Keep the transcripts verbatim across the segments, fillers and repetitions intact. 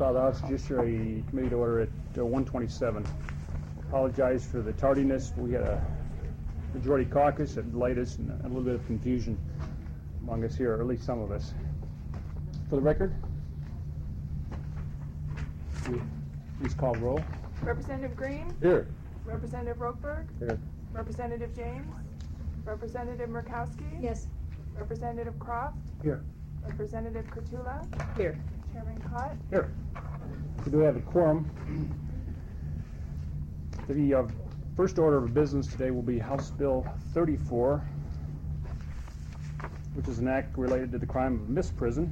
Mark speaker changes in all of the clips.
Speaker 1: call the House Judiciary Committee to order at uh, one twenty-seven. Apologize for the tardiness. We had a majority caucus that delayed us and a little bit of confusion among us here, or at least some of us. For the record, please call the roll.
Speaker 2: Representative Green?
Speaker 1: Here.
Speaker 2: Representative Rokeberg?
Speaker 1: Here.
Speaker 2: Representative James? Representative Murkowski?
Speaker 3: Yes.
Speaker 2: Representative Croft?
Speaker 1: Here.
Speaker 2: Representative Kurtula?
Speaker 3: Here.
Speaker 2: Chairman Cott?
Speaker 1: Here. We do have a quorum. The uh, first order of business today will be House Bill thirty-four, which is an act related to the crime of misprison.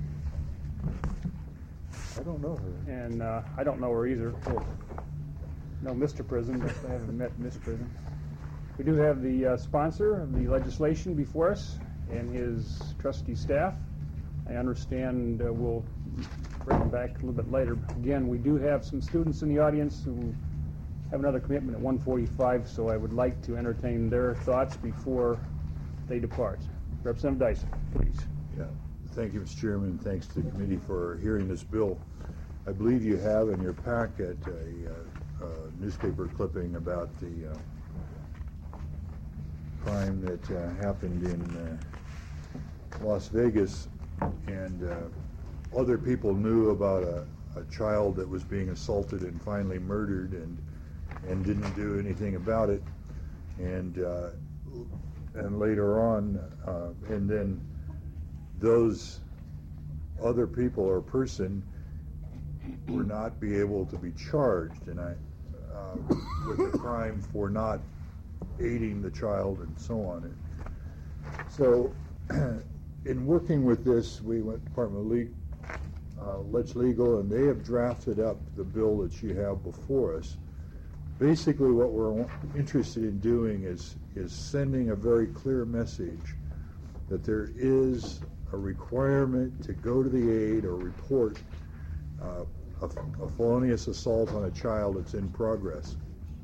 Speaker 4: I don't know her.
Speaker 1: And uh, I don't know her either. No, Mister Prison, but I haven't met Miss Prison. We do have the uh, sponsor of the legislation before us and his trustee staff. I understand uh, we'll bring them back a little bit later. Again, we do have some students in the audience who have another commitment at one forty-five, so I would like to entertain their thoughts before they depart. Representative Dyson, please.
Speaker 4: Yeah. Thank you, Mister Chairman. Thanks to the committee for hearing this bill. I believe you have in your packet a, uh, a newspaper clipping about the uh, crime that uh, happened in uh, Las Vegas, and uh, other people knew about a, a child that was being assaulted and finally murdered, and and didn't do anything about it, and uh, and later on, uh, and then those other people or person were not be able to be charged, and I uh, with the crime for not aiding the child and so on. And so, in working with this, we went to Department of Le- uh, Let's Legal, and they have drafted up the bill that you have before us. Basically, what we're interested in doing is is sending a very clear message that there is a requirement to go to the aid or report uh, a, a felonious assault on a child that's in progress.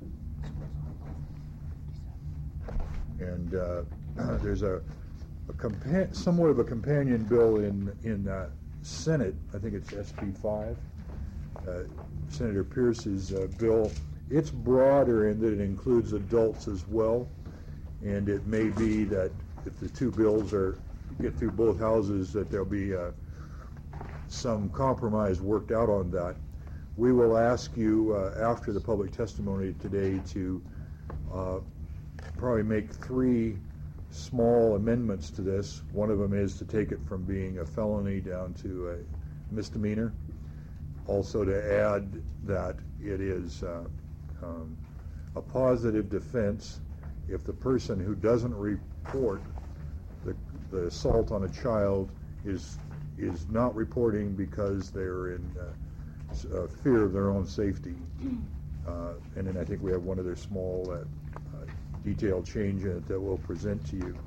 Speaker 4: And uh, there's a, a compa- somewhat of a companion bill in in uh, Senate. I think it's S B five, uh, Senator Pierce's uh, bill. It's broader in that it includes adults as well, and it may be that if the two bills are get through both houses, that there'll be uh, some compromise worked out on that. We will ask you uh, after the public testimony today to uh, probably make three small amendments to this. One of them is to take it from being a felony down to a misdemeanor. Also to add that it is uh, um, a positive defense if the person who doesn't report the, the assault on a child is is not reporting because they're in uh, uh, fear of their own safety. Uh, and then I think we have one other small uh, uh, detailed change in it that we'll present to you.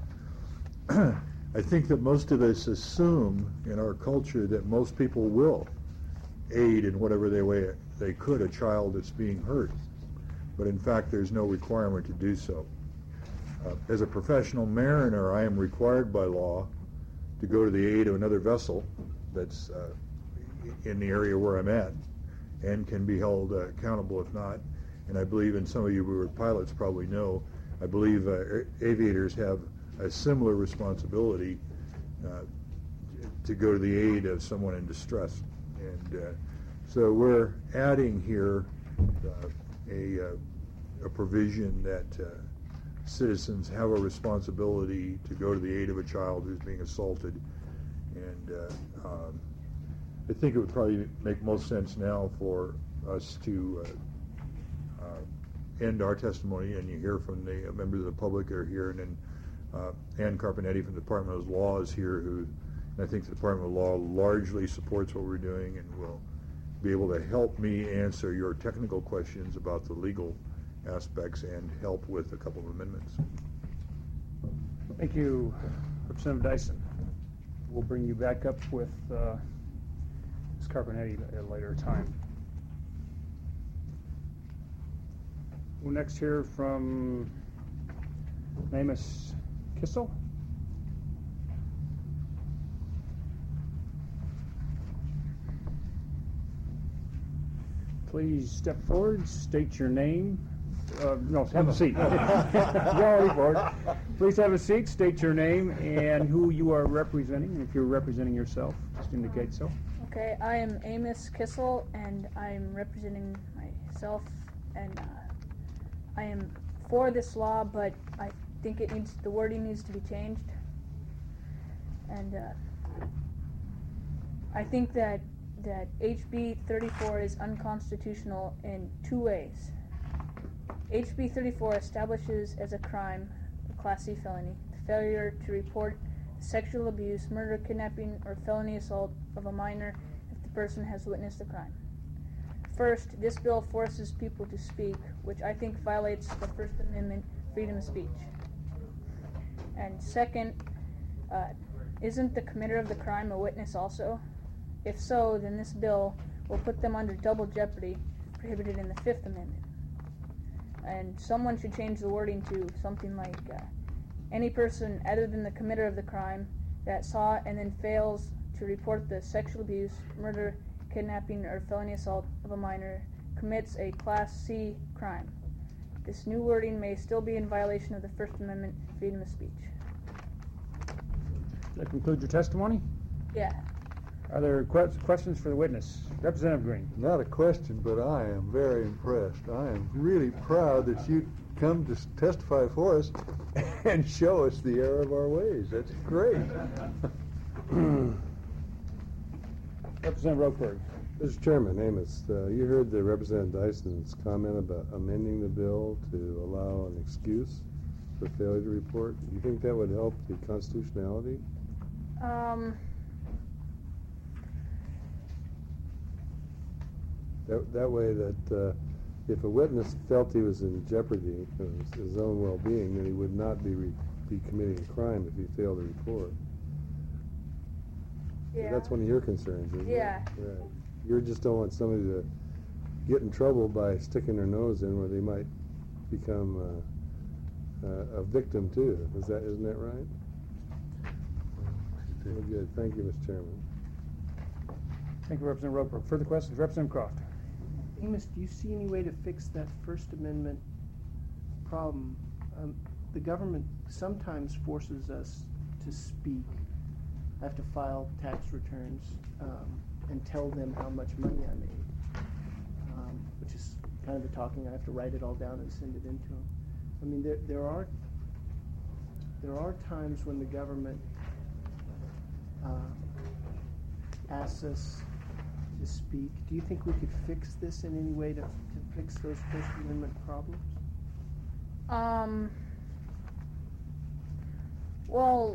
Speaker 4: I think that most of us assume in our culture that most people will aid in whatever they way they could a child that's being hurt. But in fact, there's no requirement to do so. Uh, as a professional mariner, I am required by law to go to the aid of another vessel that's uh, in the area where I'm at and can be held uh, accountable if not. And I believe, and some of you who are pilots probably know, I believe uh, aviators have a similar responsibility uh, to go to the aid of someone in distress. And uh, so we're adding here uh, a, uh, a provision that uh, citizens have a responsibility to go to the aid of a child who's being assaulted. And uh, um, I think it would probably make most sense now for us to uh, uh, end our testimony, and you hear from the uh, members of the public that are here, and then uh, Ann Carpenetti from the Department of Law is here, who and I think the Department of Law largely supports what we're doing and will be able to help me answer your technical questions about the legal aspects and help with a couple of amendments.
Speaker 1: Thank you, Representative Dyson. We'll bring you back up with uh, Miz Carpenetti at a later time. We'll next hear from Namus Kissel. please step forward, state your name. Uh, no, have a seat. You're already forward. Please have a seat, state your name and who you are representing. And if you're representing yourself, just indicate so.
Speaker 3: Okay, I am Amos Kissel, and I'm representing myself, and uh, I am for this law, but I think it needs, the wording needs to be changed. And uh, I think that, that H B thirty-four is unconstitutional in two ways. H B thirty-four establishes as a crime, a Class C felony, the failure to report sexual abuse, murder, kidnapping, or felony assault of a minor if the person has witnessed the crime. First, this bill forces people to speak, which I think violates the First Amendment freedom of speech. And second, uh, isn't the committer of the crime a witness also? If so, then this bill will put them under double jeopardy, prohibited in the Fifth Amendment. And someone should change the wording to something like, uh, any person other than the committer of the crime that saw and then fails to report the sexual abuse, murder, kidnapping, or felony assault of a minor commits a Class C crime. This new wording may still be in violation of the First Amendment freedom of speech.
Speaker 1: That concludes your testimony.
Speaker 3: Yeah.
Speaker 1: Are there que- questions for the witness? Representative Green.
Speaker 5: Not a question, but I am very impressed. I am really proud that you come to s- testify for us and show us the error of our ways. That's great.
Speaker 1: Representative Rokeberg.
Speaker 6: Mister Chairman, Amos, uh, you heard the Representative Dyson's comment about amending the bill to allow an excuse for failure to report. Do you think that would help the constitutionality?
Speaker 3: Um,
Speaker 6: That, that way that uh, if a witness felt he was in jeopardy of his, his own well-being, then he would not be re- be committing a crime if he failed to report.
Speaker 3: yeah.
Speaker 6: That's one of your concerns, isn't
Speaker 3: Yeah.
Speaker 6: it? Right. You just don't want somebody to get in trouble by sticking their nose in where they might become uh, uh, a victim too. Is that, isn't that right? Well, good. Thank you, Mister Chairman.
Speaker 1: Thank you, Representative Rokeberg. Further questions? Representative Croft.
Speaker 7: Amos, do you see any way to fix that First Amendment problem? Um, the government sometimes forces us to speak. I have to file tax returns um, and tell them how much money I made, um, which is kind of the talking. I have to write it all down and send it in to them. I mean, there, there are there are times when the government uh, asks us to speak. Do you think we could fix this in any way to, to fix those First Amendment problems?
Speaker 3: Um, well,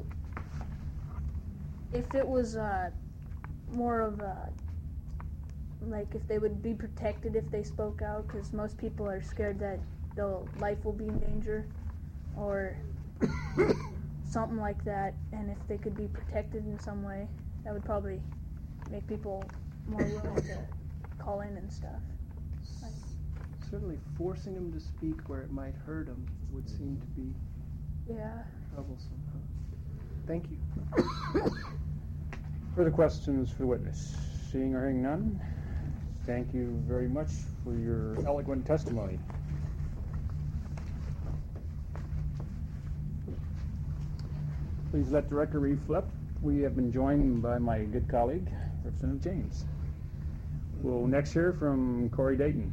Speaker 3: if it was uh, more of a, like if they would be protected if they spoke out, because most people are scared that their life will be in danger, or something like that, and if they could be protected in some way, that would probably make people more willing to call in and stuff. Like,
Speaker 7: Certainly forcing them to speak where it might hurt them would seem to be
Speaker 3: yeah.
Speaker 7: troublesome. Huh? Thank you.
Speaker 1: Further questions for the witness? Seeing or hearing none, thank you very much for your eloquent testimony. Please let the record reflect we have been joined by my good colleague, Representative James. We'll next hear from Corey Dayton.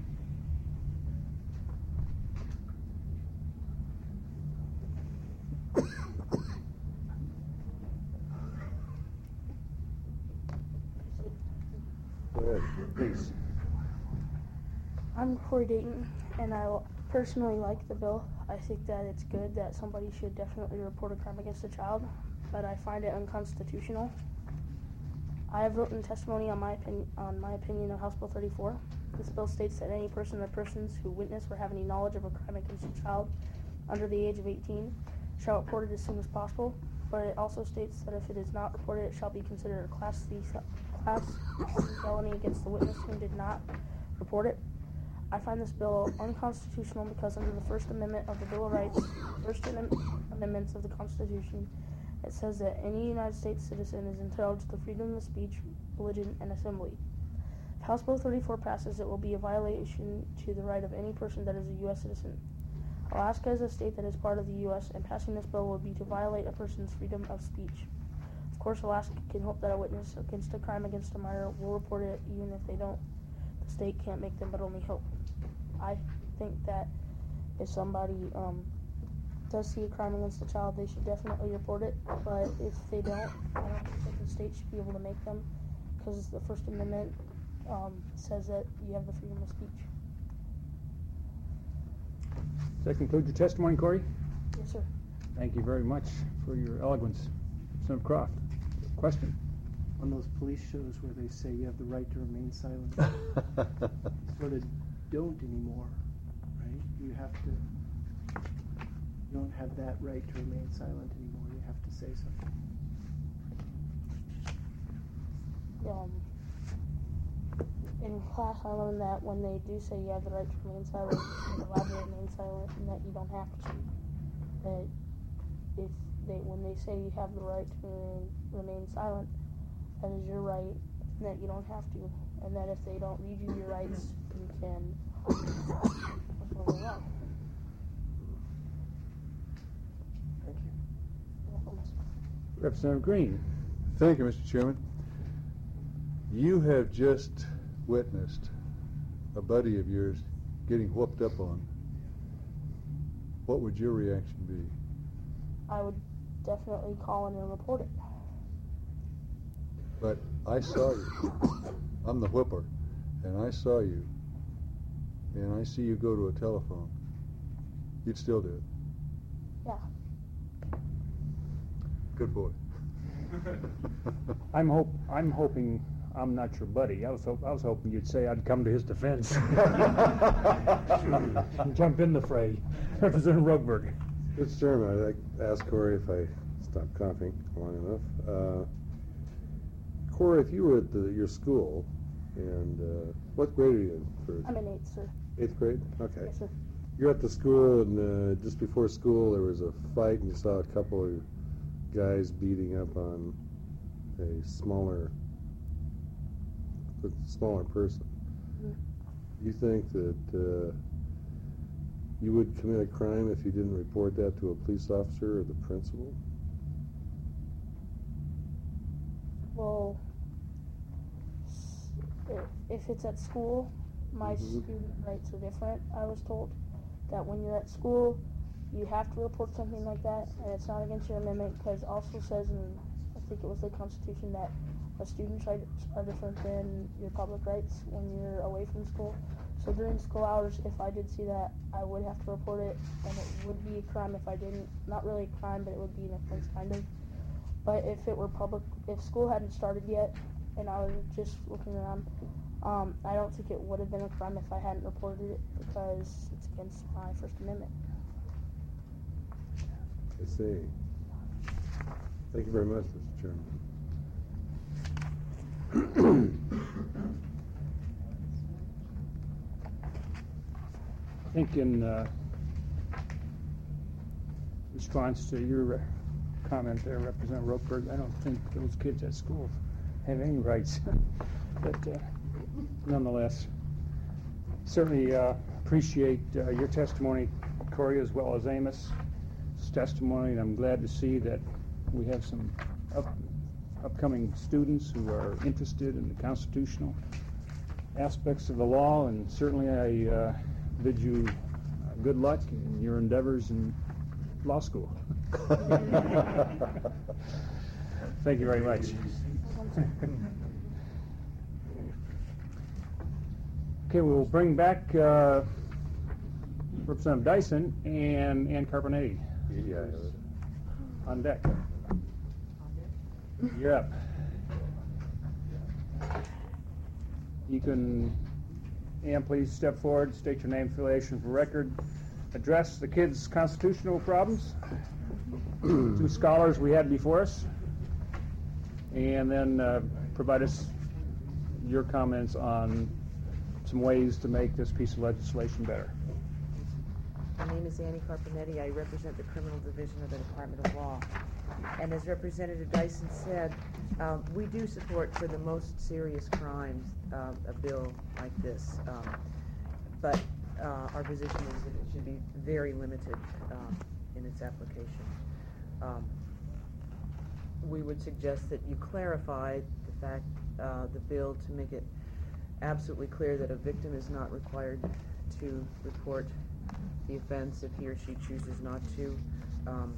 Speaker 6: Go ahead.
Speaker 1: Please.
Speaker 8: I'm Corey Dayton, and I l- personally like the bill. I think that it's good that somebody should definitely report a crime against a child, but I find it unconstitutional. I have written testimony on my opinion on my opinion of House Bill thirty-four. This bill states that any person or persons who witness or have any knowledge of a crime against a child under the age of eighteen shall report it as soon as possible. But it also states that if it is not reported, it shall be considered a Class C Class C felony against the witness who did not report it. I find this bill unconstitutional because under the First Amendment of the Bill of Rights, First Amendments of the Constitution, it says that any United States citizen is entitled to the freedom of speech, religion, and assembly. If House Bill thirty-four passes, it will be a violation to the right of any person that is a U S citizen. Alaska is a state that is part of the U S, and passing this bill would be to violate a person's freedom of speech. Of course, Alaska can hope that a witness against a crime against a minor will report it, even if they don't. The state can't make them, but only hope. I think that if somebody um, does see a crime against a child, they should definitely report it, but if they don't, I don't think the state should be able to make them, because the First Amendment um, says that you have the freedom of speech.
Speaker 1: Does that conclude your testimony, Corey?
Speaker 8: Yes, sir.
Speaker 1: Thank you very much for your eloquence. Senator Croft, question?
Speaker 7: On those police shows where they say you have the right to remain silent, sort of don't anymore, right? You have to, you don't have that right to remain silent anymore. You have to say something.
Speaker 8: Um, in class, I learned that when they do say you have the right to remain silent, you're allowed to remain silent, and that you don't have to. That if they, when they say you have the right to remain, remain silent, that is your right, and that you don't have to. And that if they don't read you your rights, you can go wrong.
Speaker 7: Thank you.
Speaker 1: Representative Green.
Speaker 5: Thank you, Mister Chairman. You have just witnessed a buddy of yours getting whooped up on. What would your reaction be?
Speaker 8: I would definitely call in and report it.
Speaker 5: But I saw you. I'm the whipper, and I saw you, and I see you go to a telephone. You'd still do it.
Speaker 8: Yeah.
Speaker 5: Good boy.
Speaker 1: I'm hope I'm hoping I'm not your buddy. I was hope, I was hoping you'd say I'd come to his defense. Jump in the fray. Representative Rugberg.
Speaker 6: Mister Chairman, I'd like to ask Corey if I stop coughing long enough. Uh, Corey, if you were at the, your school, and uh, what grade are you in? For
Speaker 8: I'm in eighth, sir.
Speaker 6: eighth grade? Okay.
Speaker 8: Yes, sir.
Speaker 6: You're at the school, and uh, just before school, there was a fight, and you saw a couple of guys beating up on a smaller, a smaller person.
Speaker 8: Mm.
Speaker 6: You think that uh, you would commit a crime if you didn't report that to a police officer or the principal?
Speaker 8: Well, if it's at school, my
Speaker 6: Mhm.
Speaker 8: student rights are different. I was told that when you're at school, you have to report something like that, and it's not against your amendment, because it also says in, I think it was the Constitution, that a student's rights are different than your public rights when you're away from school. So during school hours, if I did see that, I would have to report it, and it would be a crime if I didn't. Not really a crime, but it would be an offense, kind of. But if it were public, if school hadn't started yet, and I was just looking around, um, I don't think it would have been a crime if I hadn't reported it, because it's against my First Amendment.
Speaker 6: I see. Thank you very much, Mister Chairman.
Speaker 1: I think in uh, response to your uh, comment there, Representative Ropeberg, I don't think those kids at school have any rights. But uh, nonetheless, certainly uh, appreciate uh, your testimony, Corey, as well as Amos' testimony, and I'm glad to see that we have some up, upcoming students who are interested in the constitutional aspects of the law, and certainly I uh, bid you uh, good luck in your endeavors in law school. Thank you very much. Okay, we'll bring back uh, Representative Dyson and Ann Carbonetti
Speaker 6: Yeah.
Speaker 1: on deck. You're up. You can, Ann, please step forward, state your name, affiliation for record, address the kids' constitutional problems, two scholars we had before us, and then uh, provide us your comments on some ways to make this piece of legislation better.
Speaker 9: My name is Annie Carbonetti. I represent the Criminal Division of the Department of Law. And as Representative Dyson said, um, we do support for the most serious crimes uh, a bill like this. Um, but uh, our position is that it should be very limited um, in its application. Um, we would suggest that you clarify the fact, uh, the bill to make it absolutely clear that a victim is not required to report the offense if he or she chooses not to. Um,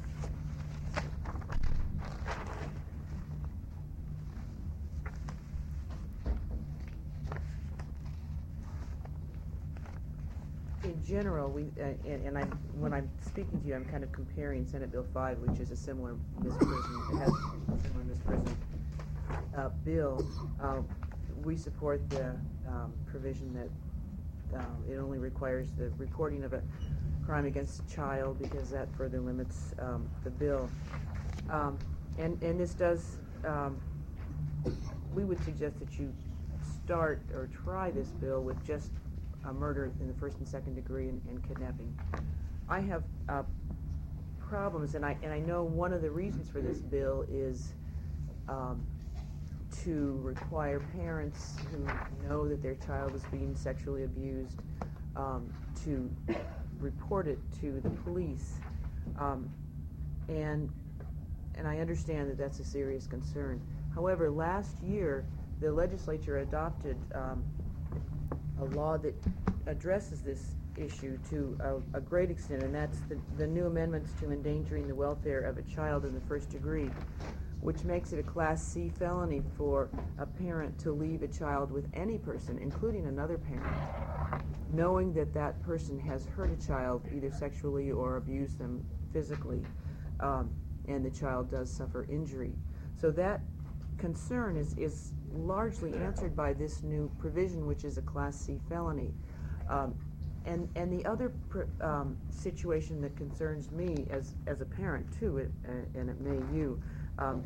Speaker 9: in general, we uh, and, and I'm when I'm speaking to you, I'm kind of comparing Senate Bill five, which is a similar misprision, it has a similar misprision uh, bill. Uh, we support the um, provision that uh, it only requires the reporting of a crime against a child because that further limits um, the bill. Um, and and this does. Um, we would suggest that you start or try this bill with just a murder in the first and second degree and, and kidnapping. I have uh, problems, and I and I know one of the reasons for this bill is um, to require parents who know that their child is being sexually abused um, to report it to the police, um, and and I understand that that's a serious concern. However, last year the legislature adopted um, a law that addresses this issue to a, a great extent, and that's the, the new amendments to endangering the welfare of a child in the first degree, which makes it a Class C felony for a parent to leave a child with any person, including another parent, knowing that that person has hurt a child either sexually or abused them physically, um, and the child does suffer injury. So that concern is, is largely answered by this new provision, which is a Class C felony. Um, and and the other pr um, situation that concerns me as as a parent too, it, uh, and it may you, um,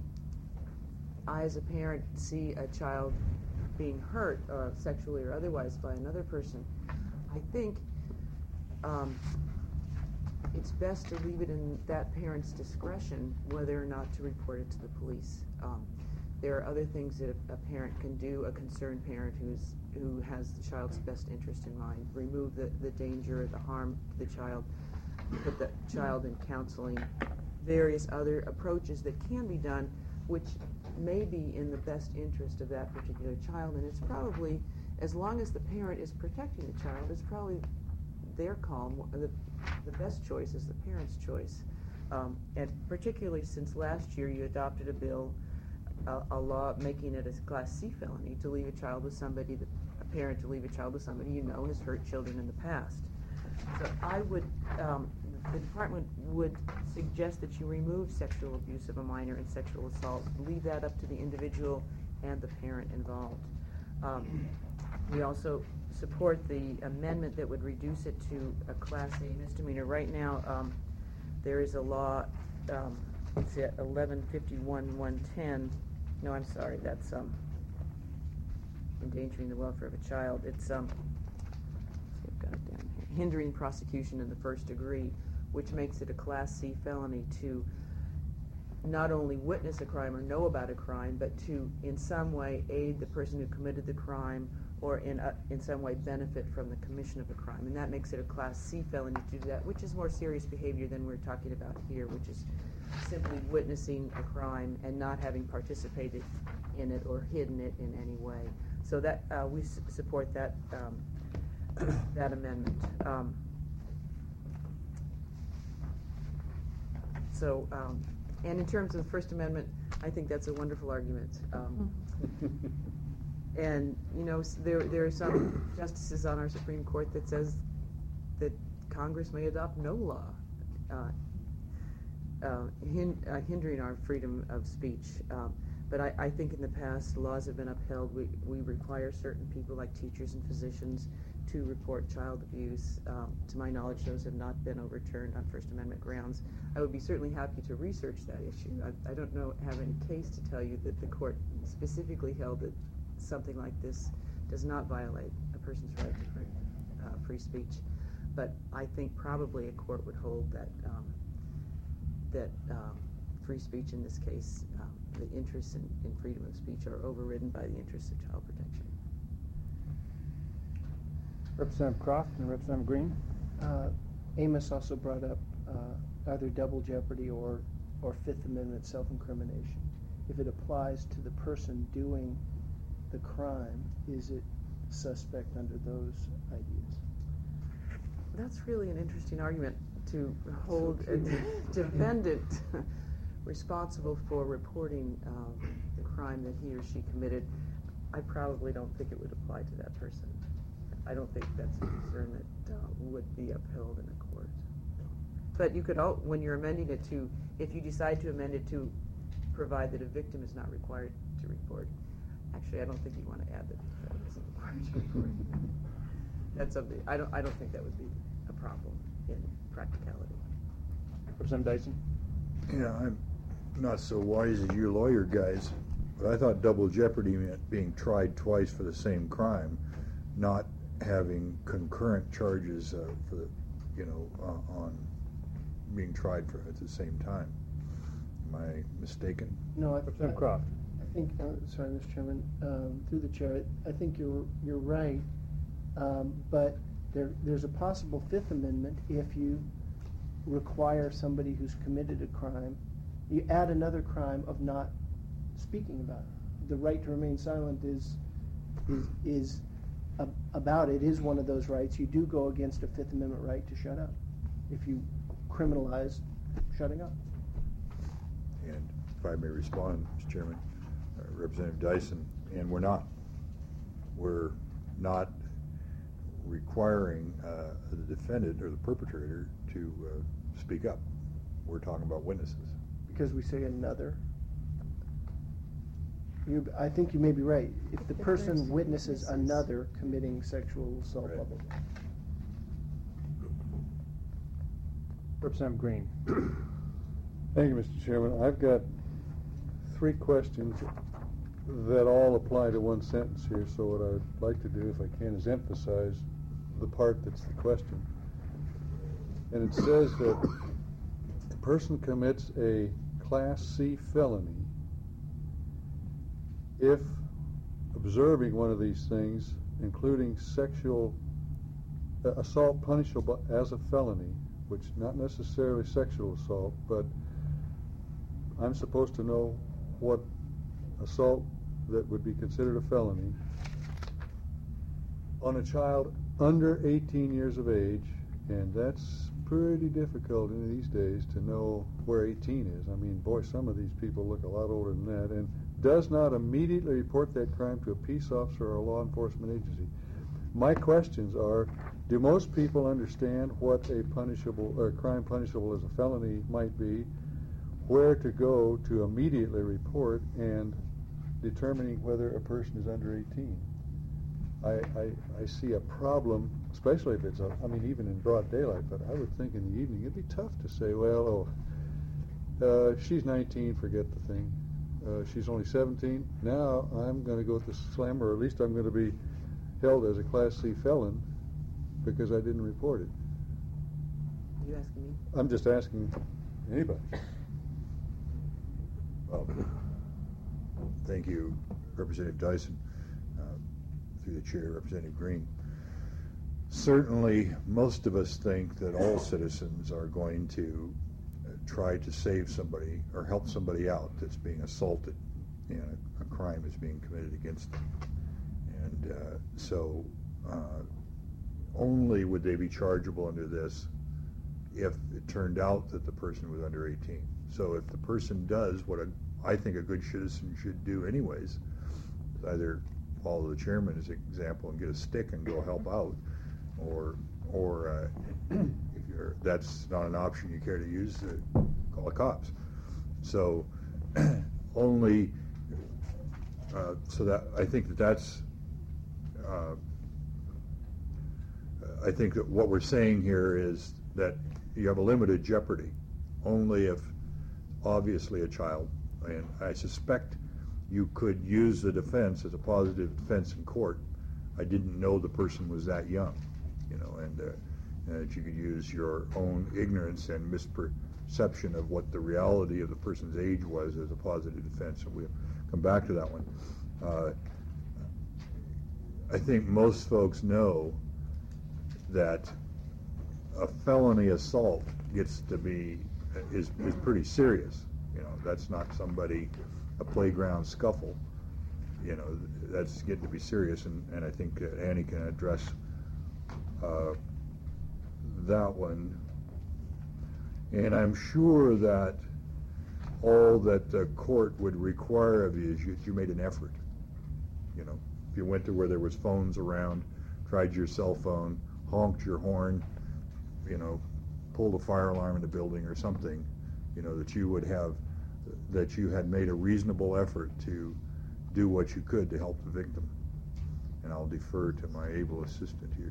Speaker 9: I as a parent see a child being hurt uh, sexually or otherwise by another person. I think um, it's best to leave it in that parent's discretion whether or not to report it to the police. Um, There are other things that a, a parent can do, a concerned parent who's, who has the child's best interest in mind, remove the, the danger, the harm to the child, put the child in counseling, various other approaches that can be done, which may be in the best interest of that particular child. And it's probably, as long as the parent is protecting the child, it's probably their call. The, the best choice is the parent's choice. Um, and particularly since last year you adopted a bill, A, a law making it a Class C felony to leave a child with somebody, that, a parent to leave a child with somebody you know has hurt children in the past. So I would, um, the department would suggest that you remove sexual abuse of a minor and sexual assault, leave that up to the individual and the parent involved. Um, we also support the amendment that would reduce it to a Class A misdemeanor. Right now, um, there is a law, um, it's at eleven fifty-one one ten. No, I'm sorry, that's um, endangering the welfare of a child. It's, um, I've got it down here, hindering prosecution in the first degree, which makes it a Class C felony to not only witness a crime or know about a crime, but to in some way aid the person who committed the crime or in, a, in some way benefit from the commission of a crime. And that makes it a Class C felony to do that, which is more serious behavior than we're talking about here, which is simply witnessing a crime and not having participated in it or hidden it in any way. So that uh, we s support that um, that amendment. Um, so, um, and in terms of the First Amendment, I think that's a wonderful argument. Um, and you know, there there are some justices on our Supreme Court that says that Congress may adopt no law Uh, Uh, hin uh, hindering our freedom of speech. Um, but I, I think in the past laws have been upheld. We, we require certain people like teachers and physicians to report child abuse. Um, to my knowledge, those have not been overturned on First Amendment grounds. I would be certainly happy to research that issue. I, I don't know have any case to tell you that the court specifically held that something like this does not violate a person's right to free, uh, free speech. But I think probably a court would hold that um, that um, free speech in this case, uh, the interests in, in freedom of speech are overridden by the interests of child protection.
Speaker 1: Representative Croft and Representative Green.
Speaker 7: Uh, Amos also brought up uh, either double jeopardy or, or Fifth Amendment self-incrimination. If it applies to the person doing the crime, is it suspect under those ideas?
Speaker 9: That's really an interesting argument to hold a defendant responsible for reporting uh, the crime that he or she committed. I probably don't think it would apply to that person. I don't think that's a concern that uh, would be upheld in a court. But you could, al- when you're amending it to, if you decide to amend it to provide that a victim is not required to report, actually, I don't think you want to add that the victim isn't required to report. That's something, I don't, I don't think that would be a problem in practicality.
Speaker 1: Representative Dyson.
Speaker 4: Yeah, I'm not so wise as you lawyer guys, but I thought double jeopardy meant being tried twice for the same crime, not having concurrent charges uh, for the, you know, uh, on being tried for at the same time. Am I mistaken?
Speaker 7: No, I,
Speaker 1: Representative
Speaker 7: I,
Speaker 1: Croft.
Speaker 7: I think, uh, sorry, Mister Chairman, um, through the chair, I think you're you're right, um, but there there's a possible Fifth Amendment if you require somebody who's committed a crime, you add another crime of not speaking about it. The right to remain silent is is is a, about it is one of those rights. You do go against a Fifth Amendment right to shut up if you criminalize shutting up.
Speaker 4: And if I may respond, Mister Chairman, uh, Representative Dyson, and we're not. We're not requiring uh, the defendant or the perpetrator to uh, speak up. We're talking about witnesses.
Speaker 7: Because we say another. You, I think you may be right. If the
Speaker 3: If
Speaker 7: person
Speaker 3: there's
Speaker 7: witnesses
Speaker 3: witnesses.
Speaker 7: another committing sexual assault
Speaker 4: Right.
Speaker 7: publicly.
Speaker 1: Representative Green.
Speaker 5: Thank you, Mister Chairman. I've got three questions that all apply to one sentence here, so what I'd like to do, if I can, is emphasize the part that's the question. And it says that a person commits a Class C felony if observing one of these things, including sexual uh, assault punishable as a felony, which not necessarily sexual assault, but I'm supposed to know what assault that would be considered a felony on a child under eighteen years of age, and that's pretty difficult in these days to know where eighteen is. I mean, boy, some of these people look a lot older than that, and does not immediately report that crime to a peace officer or a law enforcement agency. My questions are, do most people understand what a punishable or a crime punishable as a felony might be, where to go to immediately report, and determining whether a person is under eighteen? I, I, I see a problem, especially if it's, a, I mean, even in broad daylight, but I would think in the evening it'd be tough to say, well, oh, uh, she's nineteen, forget the thing. Uh, she's only seventeen. Now I'm going to go to slam, or at least I'm going to be held as a Class C felon because I didn't report it.
Speaker 9: Are you asking me?
Speaker 5: I'm just asking anybody.
Speaker 4: Well, thank you, Representative Dyson. Uh, through the chair, Representative Green. Certainly, most of us think that all citizens are going to uh, try to save somebody or help somebody out that's being assaulted, and a, a crime is being committed against them. And uh, so uh, only would they be chargeable under this if it turned out that the person was under eighteen. So if the person does what a, I think a good citizen should do anyways, is either follow the chairman's example and get a stick and go help out, or or uh, if you're that's not an option you care to use, uh, call the cops. So only uh, so that I think that that's uh, I think that what we're saying here is that you have a limited jeopardy only if obviously a child, and I suspect you could use the defense as a positive defense in court. I didn't know the person was that young, you know, and, uh, and that you could use your own ignorance and mispre- perception of what the reality of the person's age was as a positive defense, and we'll come back to that one. Uh, I think most folks know that a felony assault gets to be, is, is pretty serious. You know, that's not somebody, a playground scuffle. You know, that's getting to be serious, and, and I think uh, Annie can address uh, that one. And I'm sure that all that the court would require of you is you, you made an effort. You know, if you went to where there was phones around, tried your cell phone, honked your horn, you know, pulled a fire alarm in the building or something, you know, that you would have, that you had made a reasonable effort to do what you could to help the victim. And I'll defer to my able assistant here.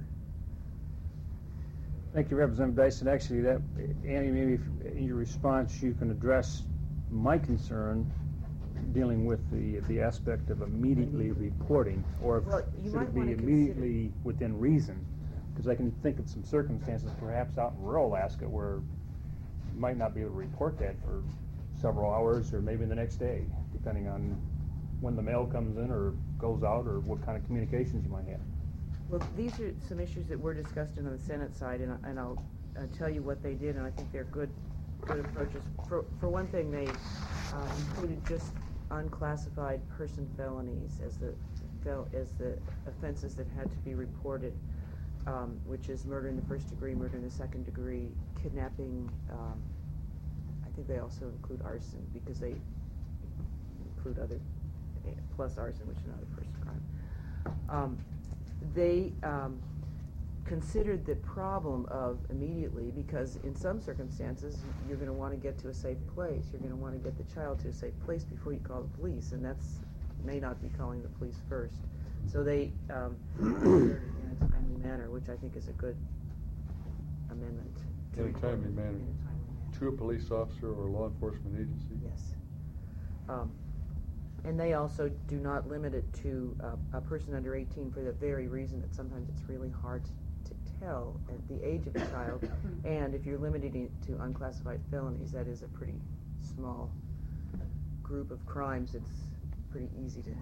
Speaker 1: Thank you, Representative Dyson. Actually, that, Annie, maybe if, in your response you can address my concern dealing with the the aspect of immediately reporting, or if
Speaker 9: Well, you
Speaker 1: should
Speaker 9: might
Speaker 1: it be
Speaker 9: wanna
Speaker 1: immediately within reason? Because I can think of some circumstances, perhaps out in rural Alaska, where you might not be able to report that for several hours, or maybe the next day, depending on when the mail comes in or goes out, or what kind of communications you might have.
Speaker 9: Well, these are some issues that were discussed on the Senate side, and, I- and I'll uh, tell you what they did, and I think they're good, good approaches. For, for one thing, they uh, included just unclassified person felonies as the fel- as the offenses that had to be reported, um, which is murder in the first degree, murder in the second degree, kidnapping. Um, I think they also include arson, because they include other, plus arson, which is another first crime. Um, they um, considered the problem of immediately, because in some circumstances you're going to want to get to a safe place. You're going to want to get the child to a safe place before you call the police, and that's may not be calling the police first. So they um, considered it in a timely manner, which I think is a good amendment. to
Speaker 5: In a timely
Speaker 9: report it
Speaker 5: manner.
Speaker 9: in a timely manner.
Speaker 5: To a police officer or law enforcement agency?
Speaker 9: Yes. Um, and they also do not limit it to uh, a person under eighteen for the very reason that sometimes it's really hard to tell at the age of the child. And if you're limiting it to unclassified felonies, that is a pretty small group of crimes. It's pretty easy to,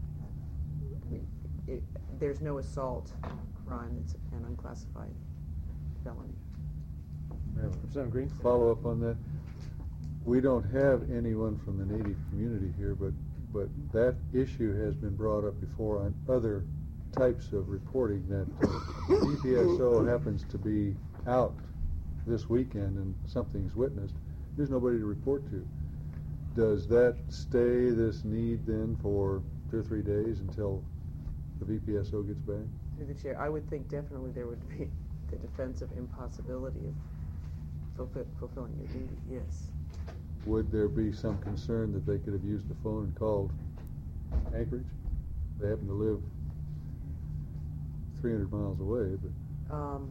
Speaker 9: I mean, it, there's no assault crime that's an unclassified felony.
Speaker 1: Representative Green?
Speaker 5: Follow up on that. We don't have anyone from the Native community here, but but that issue has been brought up before on other types of reporting, that uh, D P S O happens to be out this weekend and something's witnessed. There's nobody to report to. Does that stay this need then for two or three days until the V P S O gets back?
Speaker 9: Through the chair, I would think definitely there would be the defense of impossibility of fulfill, fulfilling your duty, yes.
Speaker 5: Would there be some concern that they could have used the phone and called Anchorage? They happen to live three hundred miles away, but
Speaker 9: Um,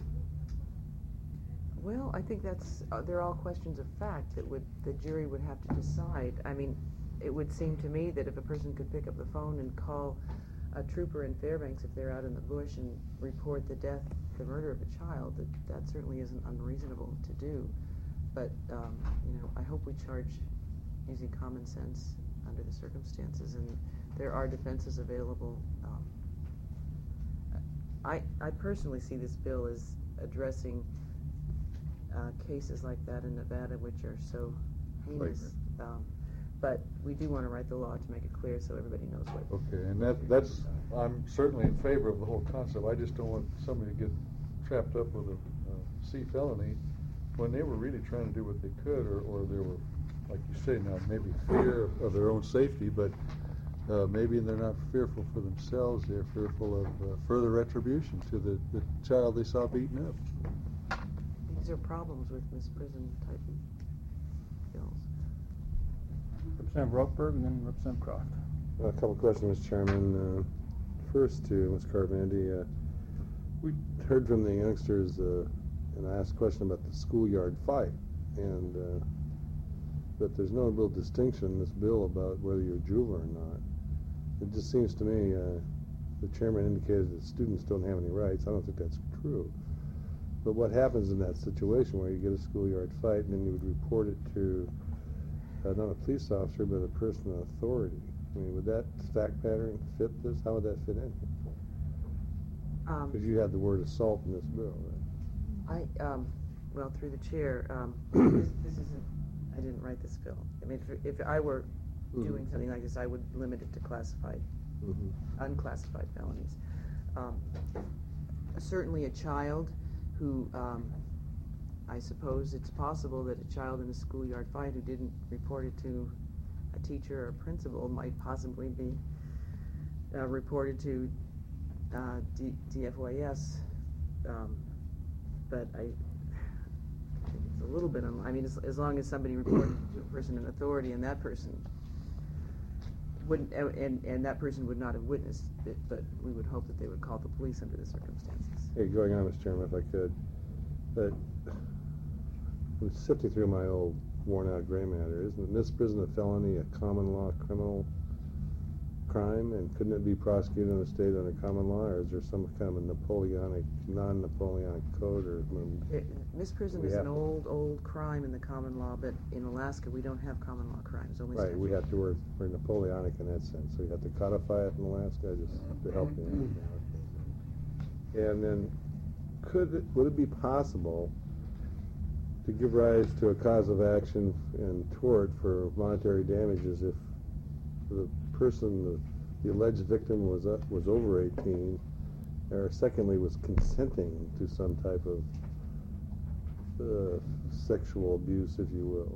Speaker 9: well, I think that's, uh, they're all questions of fact that would, the jury would have to decide. I mean, it would seem to me that if a person could pick up the phone and call a trooper in Fairbanks if they're out in the bush and report the death, the murder of a child, that that certainly isn't unreasonable to do. But, um, you know, I hope we charge using common sense under the circumstances, and there are defenses available. Um, I, I personally see this bill as addressing uh, cases like that in Nevada, which are so heinous. Um, but we do want to write the law to make it clear so everybody knows what.
Speaker 5: okay, and that that's I'm certainly in favor of the whole concept. I just don't want somebody to get trapped up with a uh, C felony when they were really trying to do what they could, or, or they were, like you say now, maybe fear of, of their own safety, but uh, maybe they're not fearful for themselves. They're fearful of uh, further retribution to the, the child they saw beaten up.
Speaker 9: These are problems with misprison type bills.
Speaker 1: Representative Rothberg and then Representative Croft.
Speaker 6: A couple questions, Mister Chairman. Uh, first to Miz Carvandy. Uh, we heard from the youngsters, uh, and I asked a question about the schoolyard fight, and uh, that there's no real distinction in this bill about whether you're a jeweler or not. It just seems to me, uh, the chairman indicated that students don't have any rights. I don't think that's true. but what happens in that situation where you get a schoolyard fight and then you would report it to uh, not a police officer but a person of authority? I mean, would that fact pattern fit this? How would that fit in?
Speaker 9: Um,
Speaker 6: Because you had the word assault in this bill, right?
Speaker 9: I, um, well, through the chair, um, this, this isn't, I didn't write this bill. I mean, if, if I were
Speaker 6: Mhm.
Speaker 9: doing something like this, I would limit it to classified,
Speaker 6: Mm-hmm.
Speaker 9: unclassified felonies. Um, certainly a child who, um, I suppose it's possible that a child in a schoolyard fight who didn't report it to a teacher or a principal might possibly be uh, reported to uh, D- DFYS, um, but I think it's a little bit, un- I mean, as, as long as somebody reported to a person in authority and that person wouldn't, uh, and, and that person would not have witnessed it, but we would hope that they would call the police under the circumstances.
Speaker 6: Hey, going on, Mister Chairman, if I could, but I'm sifting through my old worn-out gray matter. Isn't misprision of felony a common law criminal crime, and couldn't it be prosecuted in the state under common law, or is there some kind of a Napoleonic, non-Napoleonic code, or
Speaker 9: It, misprision
Speaker 6: We
Speaker 9: is
Speaker 6: have
Speaker 9: an
Speaker 6: to-
Speaker 9: old, old crime in the common law, but in Alaska we don't have common law crimes, only
Speaker 6: right? We
Speaker 9: statute.
Speaker 6: have to we're, we're Napoleonic in that sense, so you have to codify it in Alaska just to help you. And then, could it, would it be possible to give rise to a cause of action and tort for monetary damages if the person, the, the alleged victim, was uh, was over eighteen, or secondly was consenting to some type of uh, sexual abuse, if you will?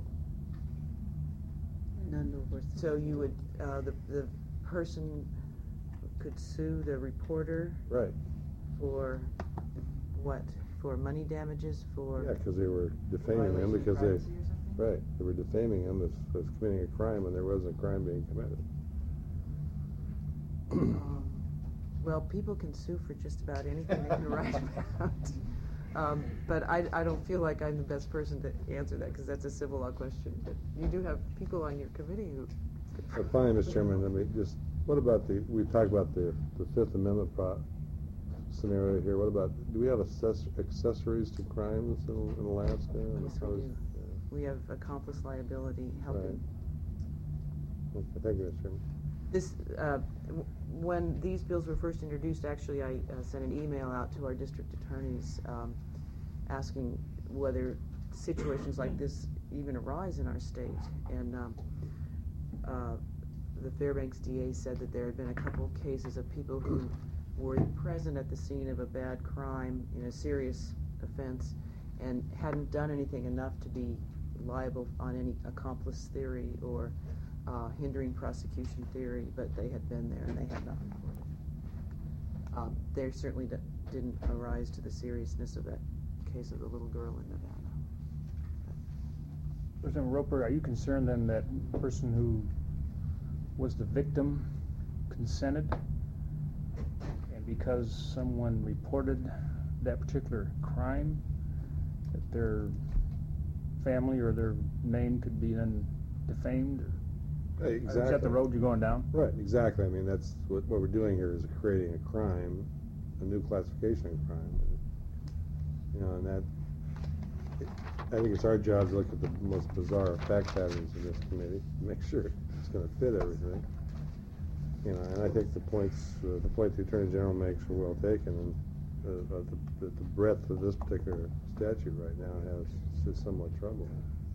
Speaker 9: None of which- So you would, uh, the, the person could sue the reporter
Speaker 6: Right.
Speaker 9: for what? For money damages, for
Speaker 6: Yeah, because they were defaming him
Speaker 9: violation of
Speaker 6: because they,
Speaker 9: privacy or something?
Speaker 6: right, they were defaming him as, as committing a crime when there wasn't a crime being committed.
Speaker 9: Um, well, people can sue for just about anything they can write about. Um, but I, I don't feel like I'm the best person to answer that, because that's a civil law question. But you do have people on your committee who...
Speaker 6: Uh, Finally, Mister Chairman, I mean, just, what about the, we talked about the, the Fifth Amendment pro- scenario here. What about, do we have access, accessories to crimes in, in Alaska? And
Speaker 9: Yes,
Speaker 6: how
Speaker 9: we
Speaker 6: is-
Speaker 9: do. We have accomplice liability helping.
Speaker 6: Right. Okay, thank you, Mister Chairman.
Speaker 9: This, uh, w- when these bills were first introduced, actually, I uh, sent an email out to our district attorneys um, asking whether situations like this even arise in our state. And um, uh, the Fairbanks D A said that there had been a couple cases of people who were present at the scene of a bad crime, in a serious offense, and hadn't done anything enough to be liable on any accomplice theory or uh, hindering prosecution theory, but they had been there and they had not reported. Um, they certainly d- didn't arise to the seriousness of that case of the little girl in Nevada.
Speaker 1: Representative Roper, are you concerned then that person who was the victim consented, and because someone reported that particular crime, that their family or their name could be then defamed? Or
Speaker 6: Right,
Speaker 1: Is
Speaker 6: exactly.
Speaker 1: that the road you're going down?
Speaker 6: Right, exactly. I mean, that's what, what we're doing here is creating a crime, a new classification of crime. You know, and that, I think it's our job to look at the most bizarre fact patterns in this committee, make sure it's going to fit everything. You know, and I think the points, uh, the point the Attorney General makes are well taken, and uh, about the, the, the breadth of this particular statute right now has is somewhat trouble.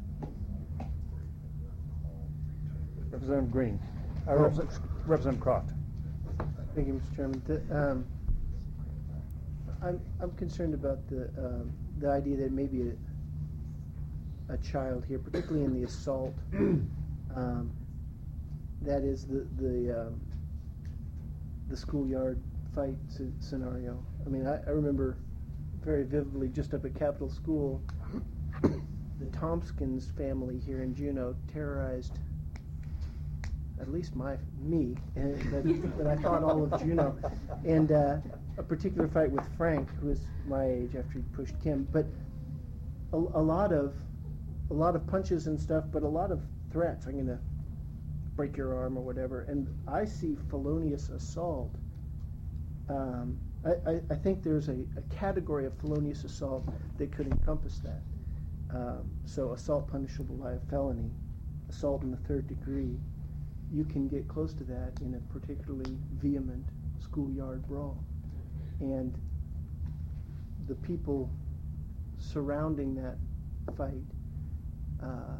Speaker 1: Representative Green. Uh,
Speaker 7: Oh.
Speaker 1: Representative, Representative Croft.
Speaker 7: Thank you, Mister Chairman. The, um, I'm, I'm concerned about the, um, the idea that maybe a, a child here, particularly in the assault, um, that is the, the, um, the schoolyard fight sce- scenario. I mean, I, I remember very vividly just up at Capitol School, the Tompkins family here in Juneau terrorized at least my me, and but, but I thought all of Juneau, and uh, a particular fight with Frank, who was my age after he pushed Kim. But a, a lot of a lot of punches and stuff, but a lot of threats. I'm gonna break your arm or whatever. And I see felonious assault um, I, I, I think there's a, a category of felonious assault that could encompass that. Um, so assault punishable by a felony, assault in the third degree, you can get close to that in a particularly vehement schoolyard brawl. And the people surrounding that fight uh,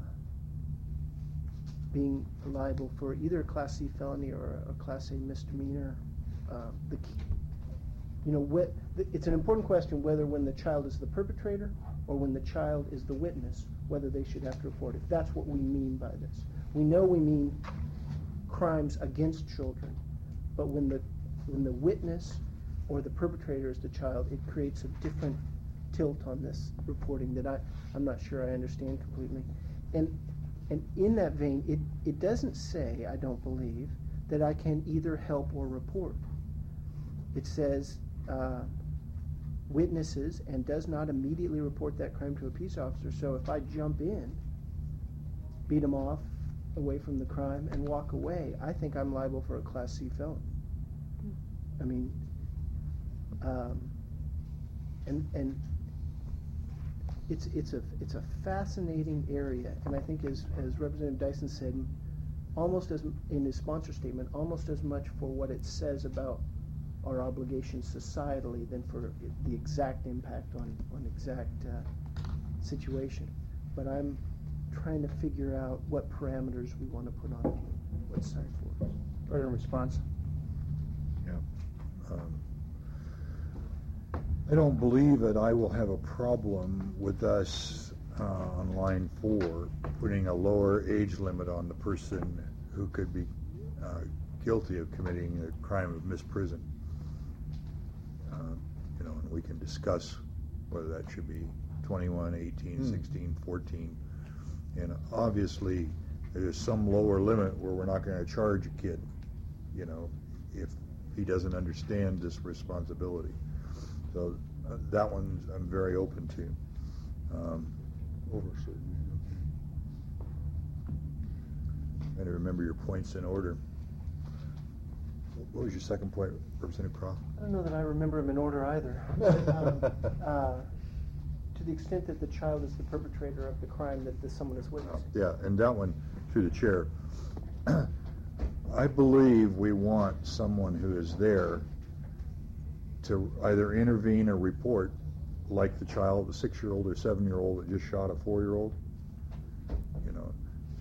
Speaker 7: being liable for either a Class C felony or a, a Class A misdemeanor. Uh, the, you know, what, it's an important question whether when the child is the perpetrator or when the child is the witness, whether they should have to report it. That's what we mean by this. We know we mean crimes against children, but when the when the witness or the perpetrator is the child, it creates a different tilt on this reporting that I, I'm not sure I understand completely. And and in that vein, it, it doesn't say, I don't believe, that I can either help or report. It says uh, witnesses and does not immediately report that crime to a peace officer. So if I jump in, beat them off away from the crime, and walk away, I think I'm liable for a Class C felony. I mean, um, and and it's it's a it's a fascinating area, and I think as as Representative Dyson said, almost as in his sponsor statement, almost as much for what it says about our obligations societally than for the exact impact on on exact uh, situation. But I'm trying to figure out what parameters we want to put on it, what side for us.
Speaker 1: Right in response.
Speaker 4: Yeah. Um, I don't believe that I will have a problem with us uh, on line four putting a lower age limit on the person who could be uh, guilty of committing a crime of misprison. Uh, you know, and we can discuss whether that should be twenty-one, eighteen, mm. sixteen, fourteen. And obviously, there's some lower limit where we're not going to charge a kid, you know, if he doesn't understand this responsibility. So uh, that one I'm very open to. Um,
Speaker 5: Oversight.
Speaker 4: and to remember your points in order. What was your second point, Representative Croft?
Speaker 7: I don't know that I remember them in order either. um, uh, to the extent that the child is the perpetrator of the crime that the, someone is witnessing.
Speaker 4: Yeah, and that one, through the chair. I believe we want someone who is there to either intervene or report, like the child, the six-year-old or seven-year-old that just shot a four-year-old. You know,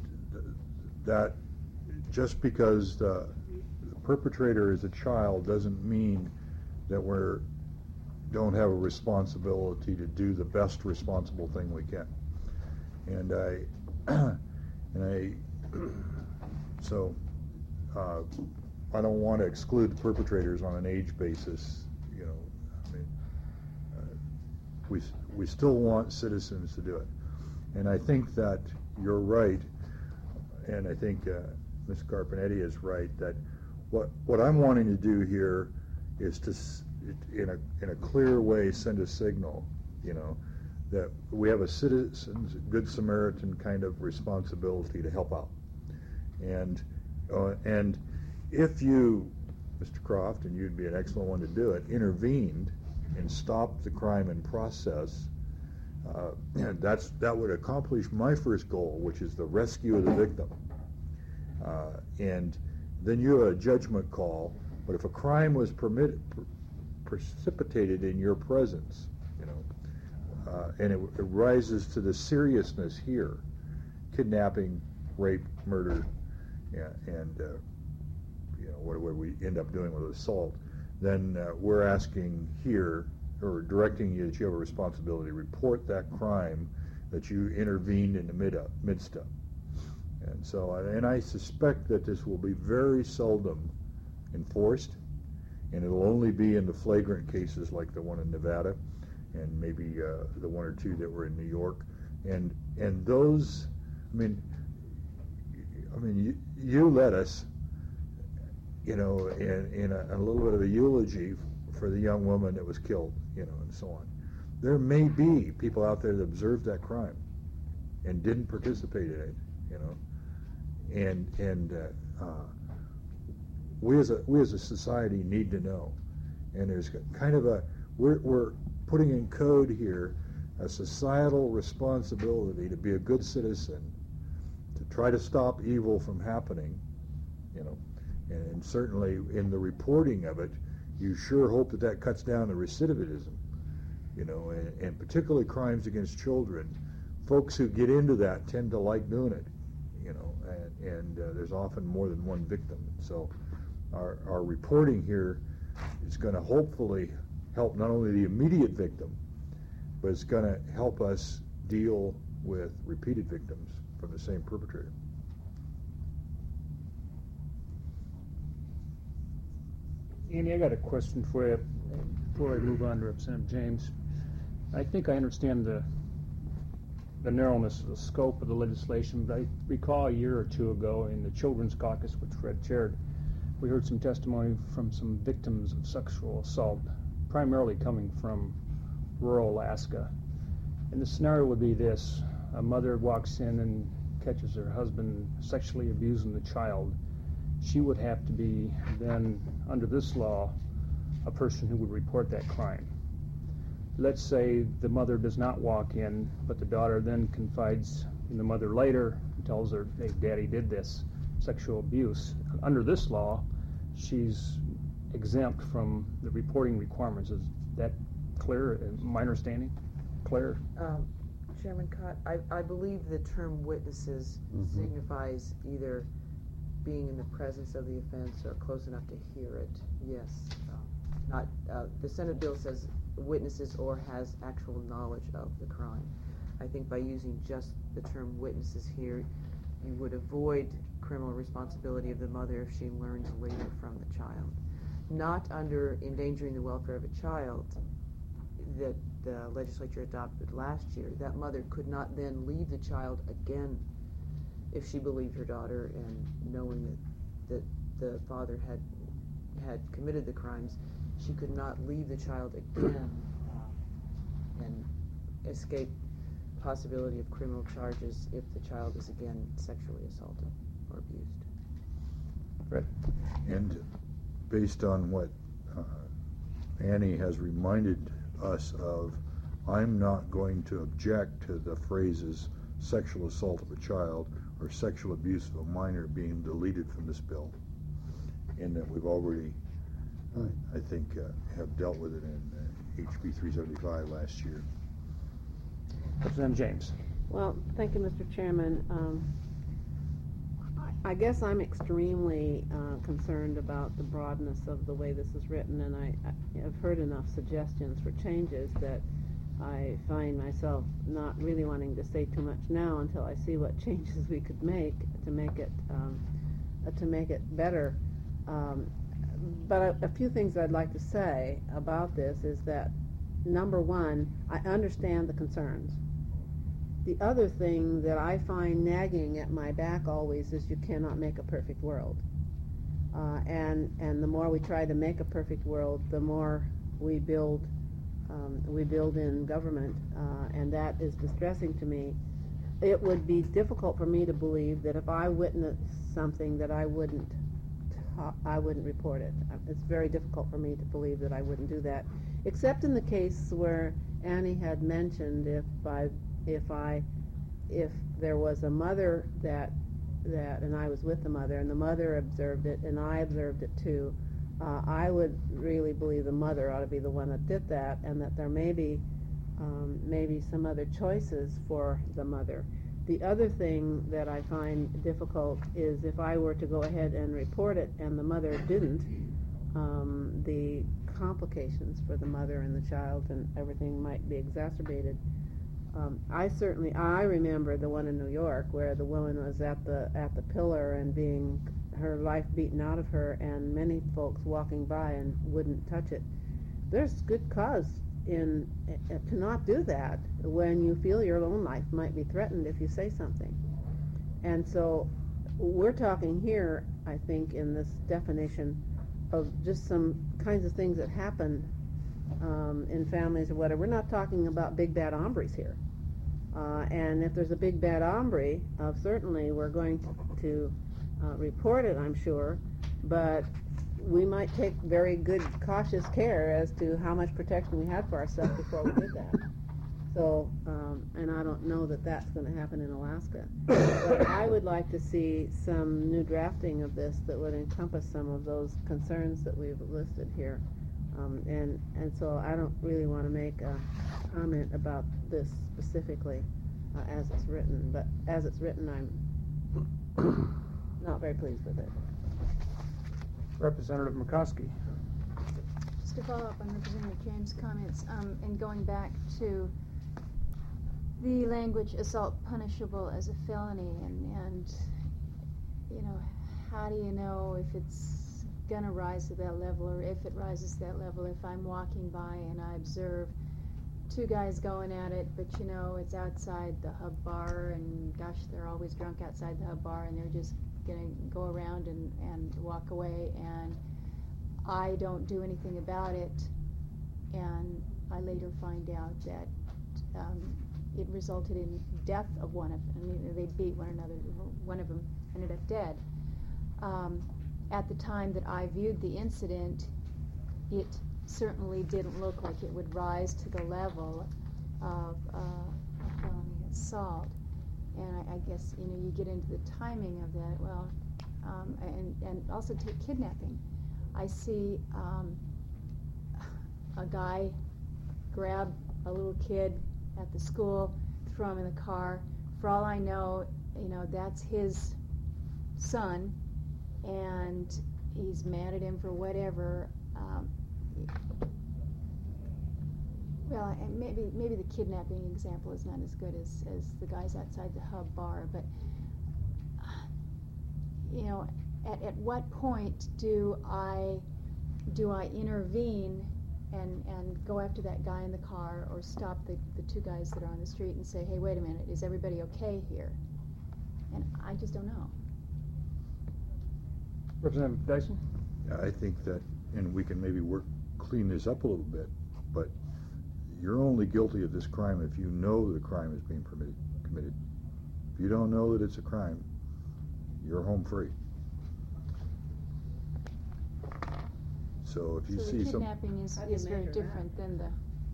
Speaker 4: that just because the perpetrator is a child doesn't mean that we're don't have a responsibility to do the best responsible thing we can. And I, and I, so uh, I don't want to exclude the perpetrators on an age basis. You know, I mean, uh, we we still want citizens to do it, and I think that you're right, and I think uh, Miz Carpenetti is right that what what I'm wanting to do here is to in a in a clear way send a signal, you know, that we have a citizen's Good Samaritan kind of responsibility to help out. And uh, and if you, Mister Croft, and you'd be an excellent one to do it, intervened and stopped the crime in process, uh, that's that would accomplish my first goal, which is the rescue of the victim. Uh, and then you have a judgment call. But if a crime was permitted, pr- precipitated in your presence, you know, uh, and it, it rises to the seriousness here, kidnapping, rape, murder, yeah, and uh, you know what, what we end up doing with assault, then uh, we're asking here, or directing you that you have a responsibility to report that crime that you intervened in the mid uh, midst of. And so, and I suspect that this will be very seldom enforced, and it'll only be in the flagrant cases like the one in Nevada, and maybe uh, the one or two that were in New York, and and those, I mean, I mean, you, you let us, you know, in in a, a little bit of a eulogy for the young woman that was killed, you know, and so on. There may be people out there that observed that crime and didn't participate in it, you know, and and. Uh, uh, We as a we as a society need to know, And there's kind of a, we're, we're putting in code here a societal responsibility to be a good citizen, to try to stop evil from happening, you know, and, and certainly in the reporting of it, you sure hope that that cuts down the recidivism, you know, and, and particularly crimes against children. Folks who get into that tend to like doing it, you know, and, and uh, there's often more than one victim. So our, our reporting here is going to hopefully help not only the immediate victim, but it's going to help us deal with repeated victims from the same perpetrator.
Speaker 1: Andy, I got a question for you before I move on to Representative James. I think I understand the the narrowness of the scope of the legislation, but I recall a year or two ago in the Children's Caucus, which Fred chaired, we heard some testimony from some victims of sexual assault, primarily coming from rural Alaska. And the scenario would be this: a mother walks in and catches her husband sexually abusing the child. She would have to be then, under this law, a person who would report that crime. Let's say the mother does not walk in, but the daughter then confides in the mother later and tells her, hey, daddy did this sexual abuse. Under this law, she's exempt from the reporting requirements. Is that clear? My understanding? Clear?
Speaker 9: Um, Chairman Cott, I, I believe the term witnesses
Speaker 6: Mm-hmm.
Speaker 9: signifies either being in the presence of the offense or close enough to hear it. Yes. Uh, not uh, the Senate bill says witnesses or has actual knowledge of the crime. I think by using just the term witnesses here, you would avoid criminal responsibility of the mother if she learns later from the child. Not under endangering the welfare of a child that the legislature adopted last year. That mother could not then leave the child again if she believed her daughter, and knowing that, that the father had had committed the crimes, she could not leave the child again uh, and escape possibility of criminal charges if the child is again sexually assaulted or abused.
Speaker 1: Fred?
Speaker 4: And based on what uh, Annie has reminded us of, I'm not going to object to the phrases sexual assault of a child or sexual abuse of a minor being deleted from this bill, in that we've already,
Speaker 5: Right.
Speaker 4: I think, uh, have dealt with it in uh, H B three seventy-five last year.
Speaker 1: Representative James?
Speaker 10: Well, thank you, Mister Chairman. Um, I guess I'm extremely uh, concerned about the broadness of the way this is written, and I, I have heard enough suggestions for changes that I find myself not really wanting to say too much now until I see what changes we could make to make it um, uh, to make it better. Um, but a, a few things I'd like to say about this is that, number one, I understand the concerns. The other thing that I find nagging at my back always is you cannot make a perfect world. Uh, and, and the more we try to make a perfect world, the more we build um, we build in government, uh, and that is distressing to me. It would be difficult for me to believe that if I witnessed something that I wouldn't ta- I wouldn't report it. It's very difficult for me to believe that I wouldn't do that, except in the case where Annie had mentioned if I if I if there was a mother that that and I was with the mother and the mother observed it and I observed it too, uh, I would really believe the mother ought to be the one that did that, and that there may be um, maybe some other choices for the mother. The other thing that I find difficult is if I were to go ahead and report it and the mother didn't, um, the complications for the mother and the child and everything might be exacerbated. Um, I certainly, I remember the one in New York where the woman was at the at the pillar and being her life beaten out of her, and many folks walking by and wouldn't touch it. There's good cause in uh, to not do that when you feel your own life might be threatened if you say something. And so we're talking here, I think, in this definition of just some kinds of things that happen Um, in families or whatever. We're not talking about big bad hombres here. Uh, and if there's a big bad hombre, uh, certainly we're going to, to uh, report it, I'm sure. But we might take very good cautious care as to how much protection we had for ourselves before we did that. So, um, and I don't know that that's going to happen in Alaska. But I would like to see some new drafting of this that would encompass some of those concerns that we've listed here. Um, and, and so I don't really want to make a comment about this specifically uh, as it's written, but as it's written, I'm not very pleased with it.
Speaker 1: Representative Murkowski.
Speaker 11: Just to follow up on Representative James' comments, um, and going back to the language assault punishable as a felony, and, and you know, how do you know if it's going to rise to that level, or if it rises to that level? If I'm walking by and I observe two guys going at it, but you know, it's outside the Hub bar, and gosh, they're always drunk outside the Hub bar, and they're just going to go around and, and walk away, and I don't do anything about it, and I later find out that um, it resulted in death of one of them. I mean, they beat one another. One of them ended up dead. Um, at the time that I viewed the incident, it certainly didn't look like it would rise to the level of uh, a felony assault. And I, I guess, you know, you get into the timing of that. Well, um, and, and also take kidnapping. I see um, a guy grab a little kid at the school, throw him in the car. For all I know, you know, that's his son, and he's mad at him for whatever. Um, well, and maybe maybe the kidnapping example is not as good as, as the guys outside the Hub bar, but you know, at, at what point do I do I intervene and and go after that guy in the car, or stop the, the two guys that are on the street and say, hey, wait a minute, is everybody okay here? And I just don't know.
Speaker 1: Representative Dyson?
Speaker 4: Yeah, I think that, and we can maybe work, clean this up a little bit, but you're only guilty of this crime if you know the crime is being permitted, committed. If you don't know that it's a crime, you're home free. So if you
Speaker 11: so
Speaker 4: see
Speaker 11: the
Speaker 4: some...
Speaker 11: kidnapping is,
Speaker 10: How do you
Speaker 11: is very
Speaker 10: measure
Speaker 11: different than the...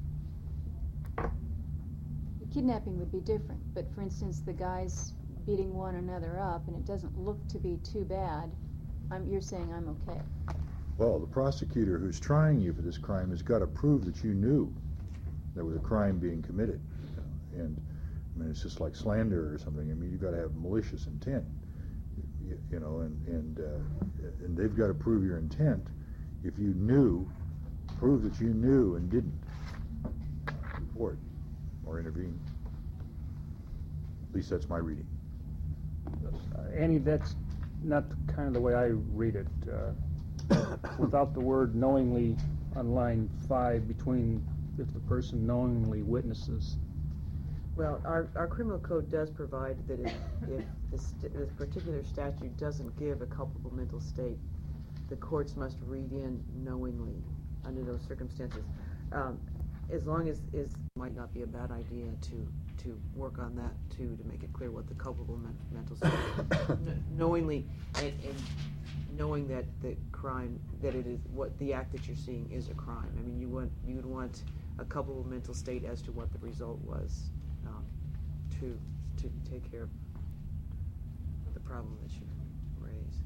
Speaker 11: The kidnapping would be different, but for instance, the guys beating one another up, and it doesn't look to be too bad, I'm, you're saying I'm okay.
Speaker 4: Well, the prosecutor who's trying you for this crime has got to prove that you knew there was a crime being committed. And, I mean, it's just like slander or something. I mean, you've got to have malicious intent, you, you know, and, and, uh, and they've got to prove your intent. If you knew, prove that you knew and didn't report or intervene. At least that's my reading.
Speaker 1: Uh, Annie, that's not kind of the way I read it. Uh, without the word knowingly on line five, between if the person knowingly witnesses.
Speaker 9: Well, our, our criminal code does provide that if, if this, this particular statute doesn't give a culpable mental state, the courts must read in knowingly under those circumstances. Um, as long as is might not be a bad idea to to work on that too, to make it clear what the culpable men, mental state is. N- knowingly and, and knowing that the crime, that it is what the act that you're seeing is a crime. I mean, you want you would want a culpable mental state as to what the result was, um, to to take care of the problem that you raise.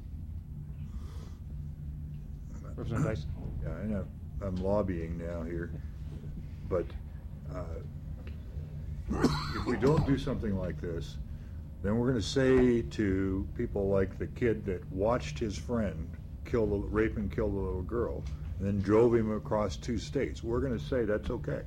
Speaker 1: Representative Dyson?
Speaker 4: Yeah, I know I'm lobbying now here, but uh, if we don't do something like this, then we're going to say to people like the kid that watched his friend kill the, rape and kill the little girl, and then drove him across two states, we're going to say that's okay.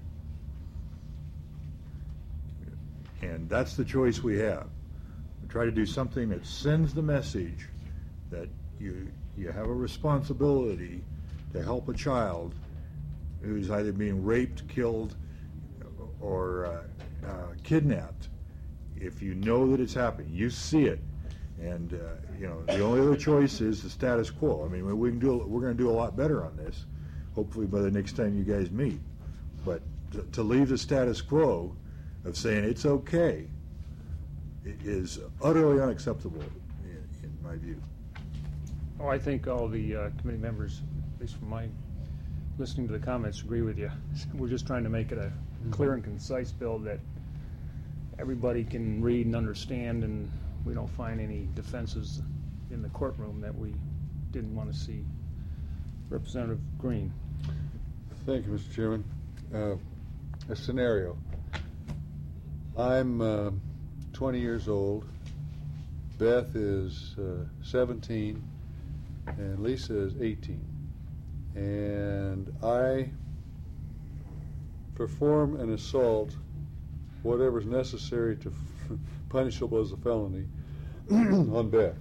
Speaker 4: And that's the choice we have. We try to do something that sends the message that you you have a responsibility to help a child who's either being raped, killed, or uh, uh, kidnapped. If you know that it's happening, you see it, and uh, you know the only other choice is the status quo. I mean, we can do. We're going to do a lot better on this, hopefully by the next time you guys meet. But to, to leave the status quo of saying it's okay is utterly unacceptable in, in my view.
Speaker 1: Oh, I think all the uh, committee members, at least from my listening to the comments, agree with you. We're just trying to make it a clear and concise bill that everybody can read and understand, and we don't find any defenses in the courtroom that we didn't want to see. Representative Green.
Speaker 5: Thank you, Mister Chairman. Uh, a scenario. I'm uh, twenty years old. Beth is uh, seventeen, and Lisa is eighteen. And I perform an assault, whatever's necessary to f- punishable as a felony, on Beth.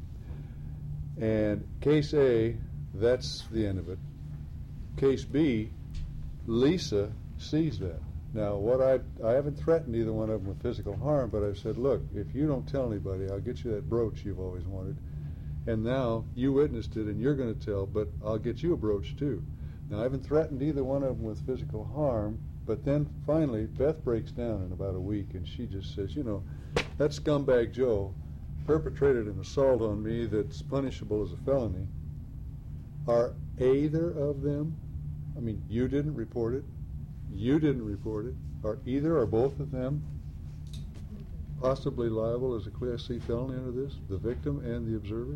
Speaker 5: And case A, that's the end of it. Case B, Lisa sees that. Now, what I I haven't threatened either one of them with physical harm, but I've said, look, if you don't tell anybody, I'll get you that brooch you've always wanted. And now you witnessed it, and you're going to tell, but I'll get you a brooch too. Now, I haven't threatened either one of them with physical harm, but then finally, Beth breaks down in about a week, and she just says, you know, that scumbag Joe perpetrated an assault on me that's punishable as a felony. Are either of them, I mean, you didn't report it, you didn't report it, are either or both of them possibly liable as a Class C felony under this, the victim and the observer?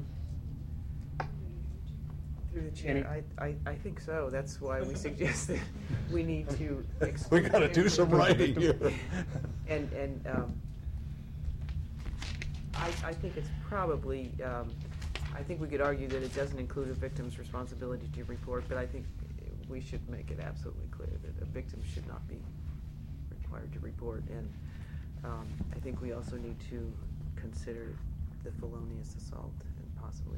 Speaker 9: Through the chair, I, I, I think so. That's why we suggested we need to
Speaker 4: We
Speaker 9: exclude
Speaker 4: got to do
Speaker 9: him.
Speaker 4: some writing here.
Speaker 9: And, and um, I, I think it's probably, um, I think we could argue that it doesn't include a victim's responsibility to report, but I think we should make it absolutely clear that a victim should not be required to report. And um, I think we also need to consider the felonious assault and possibly.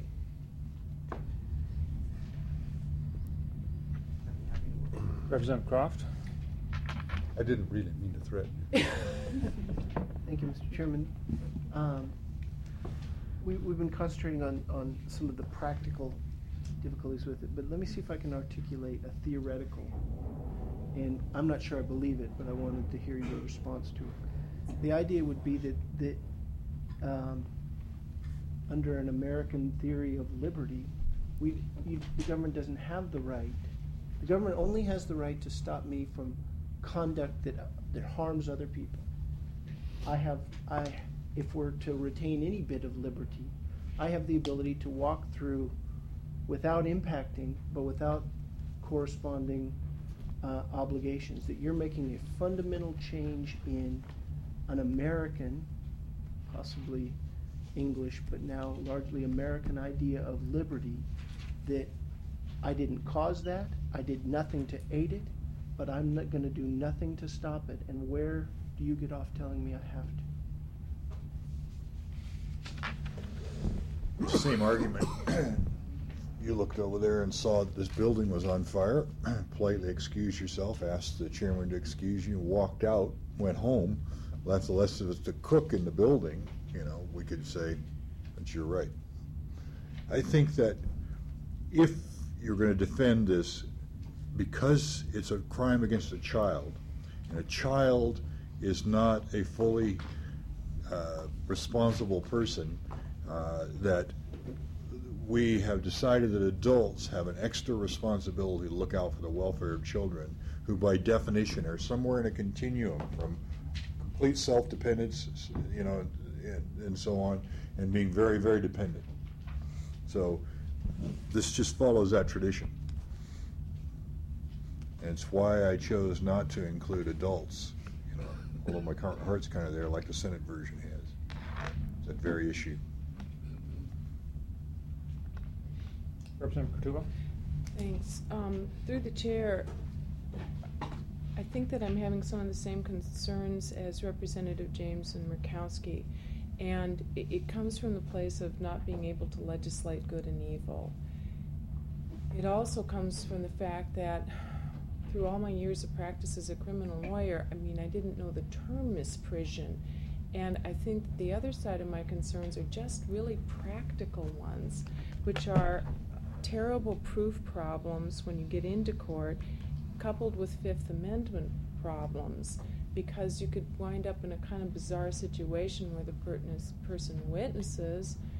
Speaker 1: Representative Croft.
Speaker 5: I didn't really mean to threaten you.
Speaker 7: Thank you, Mister Chairman. Um, we, we've been concentrating on, on some of the practical difficulties with it, but let me see if I can articulate a theoretical. And I'm not sure I believe it, but I wanted to hear your response to it. The idea would be that, that um, under an American theory of liberty, we, you, the government doesn't have the right. The government only has the right to stop me from conduct that, that harms other people. I have, I, if we're to retain any bit of liberty, I have the ability to walk through without impacting, but without corresponding uh, obligations. That you're making a fundamental change in an American, possibly English, but now largely American idea of liberty, that I didn't cause that, I did nothing to aid it, but I'm not going to do nothing to stop it. And where do you get off telling me I have to?
Speaker 4: Same argument. You looked over there and saw that this building was on fire, politely excused yourself, asked the chairman to excuse you, walked out, went home, left the rest of us to cook in the building. You know, we could say, but you're right. I think that if you're going to defend this, because it's a crime against a child, and a child is not a fully uh, responsible person, uh, that we have decided that adults have an extra responsibility to look out for the welfare of children, who by definition are somewhere in a continuum from complete self-dependence, you know, and, and so on, and being very, very dependent. So this just follows that tradition. And it's why I chose not to include adults, you know, although my heart's kind of there like the Senate version has. It's that very issue.
Speaker 1: Representative Katuba.
Speaker 12: Thanks. Um, through the chair, I think that I'm having some of the same concerns as Representative James and Murkowski, and it, it comes from the place of not being able to legislate good and evil. It also comes from the fact that through all my years of practice as a criminal lawyer, I mean, I didn't know the term misprision, and I think the other side of my concerns are just really practical ones, which are terrible proof problems when you get into court, coupled with Fifth Amendment problems, because you could wind up in a kind of bizarre situation where the person witnesses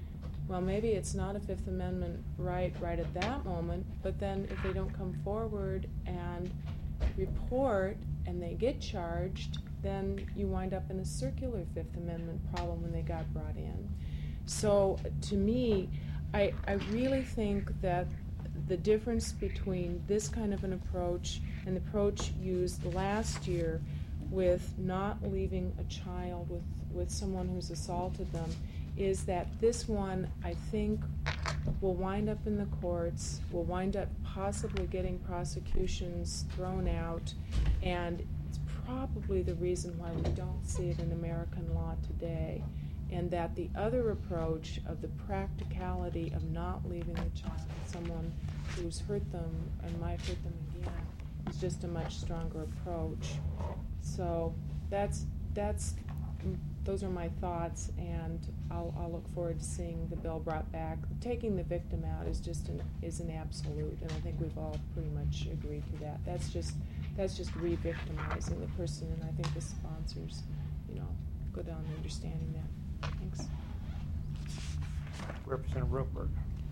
Speaker 12: well, maybe it's not a Fifth Amendment right right at that moment, but then if they don't come forward and report and they get charged, then you wind up in a circular Fifth Amendment problem when they got brought in. So to me, I, I really think that the difference between this kind of an approach and the approach used last year with not leaving a child with, with someone who's assaulted them is that this one, I think, will wind up in the courts, will wind up possibly getting prosecutions thrown out, and it's probably the reason why we don't see it in American law today. And that the other approach of the practicality of not leaving a child with someone who's hurt them and might hurt them again is just a much stronger approach. So that's that's those are my thoughts, and I'll, I'll look forward to seeing the bill brought back. Taking the victim out is just an is an absolute, and I think we've all pretty much agreed to that. That's just that's just re-victimizing the person, and I think the sponsors, you know, go down understanding that. Thanks.
Speaker 1: Representative Ropeberg.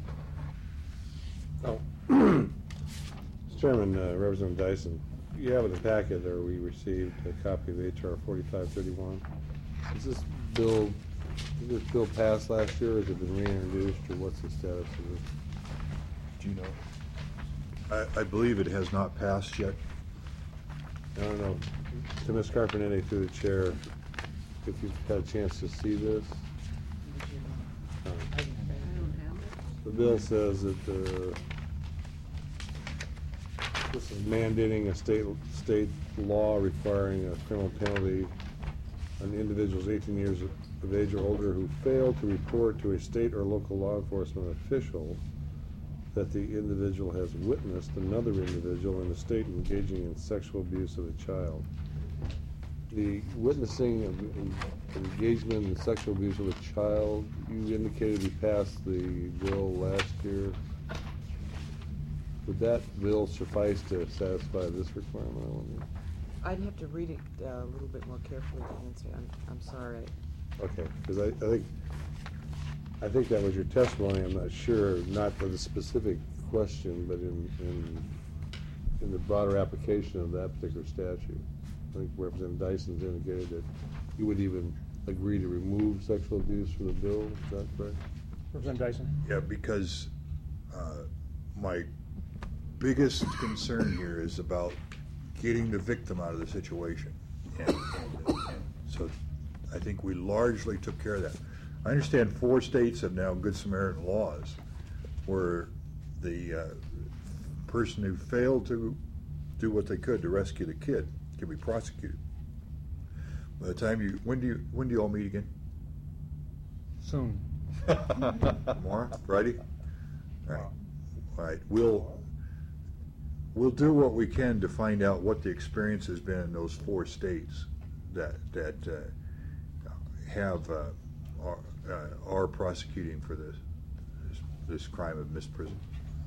Speaker 6: Oh, Mister Chairman, uh, Representative Dyson, you have in the packet, or we received a copy of H R forty-five thirty-one. Is this bill, did this bill pass last year, or has it been reintroduced, or what's the status of this?
Speaker 4: Do you know? I, I believe it has not passed yet.
Speaker 6: I don't know. To Miz Carpenetti, through the chair, if you've had a chance to see this. Um,
Speaker 10: I don't have it.
Speaker 6: The bill says that uh, this is mandating a state state law requiring a criminal penalty on individuals eighteen years of age or older who fail to report to a state or local law enforcement official that the individual has witnessed another individual in the state engaging in sexual abuse of a child. The witnessing of en- engagement in sexual abuse of a child, you indicated we passed the bill last year. Would that bill suffice to satisfy this requirement, I wonder?
Speaker 9: I'd have to read it uh, a little bit more carefully to answer. I'm, I'm sorry.
Speaker 6: Okay, because I, I think, I think that was your testimony, I'm not sure, not for the specific question, but in, in, in the broader application of that particular statute. I think Representative Dyson's indicated that you would even agree to remove sexual abuse from the bill, is that correct?
Speaker 1: Representative Dyson.
Speaker 4: Yeah, because uh, my biggest concern here is about getting the victim out of the situation. And, and, and so I think we largely took care of that. I understand four states have now Good Samaritan laws where the uh, person who failed to do what they could to rescue the kid can be prosecuted. By the time you, when do you, when do you all meet again?
Speaker 1: Soon.
Speaker 4: Tomorrow? Friday? All right. All right. We'll, we'll do what we can to find out what the experience has been in those four states that, that uh, have, uh, are, uh, are prosecuting for this, this, this crime of misprision.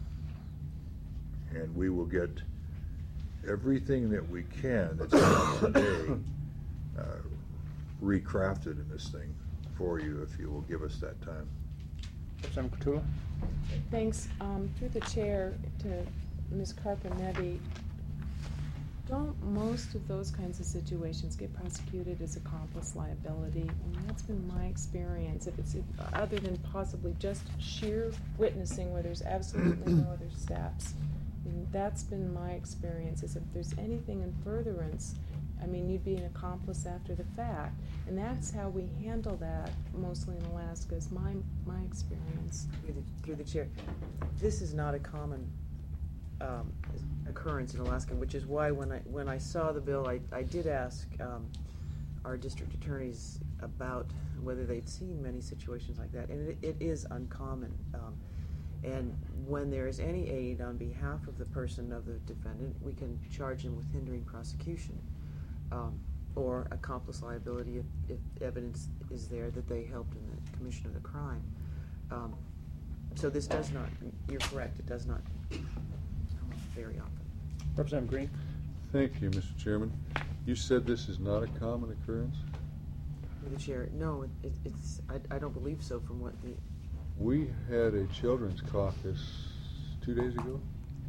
Speaker 4: And we will get everything that we can that's out today uh, recrafted in this thing for you if you will give us that time.
Speaker 1: Representative Cottula.
Speaker 12: Thanks. Um, through the chair to Miz Carpenetti, don't most of those kinds of situations get prosecuted as accomplice liability? I mean, that's been my experience. If it's if, other than possibly just sheer witnessing where there's absolutely no other steps. I mean, that's been my experience, is if there's anything in furtherance, I mean, you'd be an accomplice after the fact. And that's how we handle that mostly in Alaska, is my, my experience.
Speaker 9: Through the, through the chair, this is not a common um, occurrence in Alaska, which is why when I when I saw the bill, I, I did ask um, our district attorneys about whether they'd seen many situations like that, and it, it is uncommon. Um, and when there is any aid on behalf of the person of the defendant, we can charge him with hindering prosecution um, or accomplice liability if, if evidence is there that they helped in the commission of the crime. Um, so this does not, you're correct, it does not very often.
Speaker 1: Representative Green.
Speaker 5: Thank you, Mister Chairman. You said this is not a common occurrence?
Speaker 9: Through the chair, no, it, it, it's, I, I don't believe so from what the
Speaker 5: We had a children's caucus two days ago,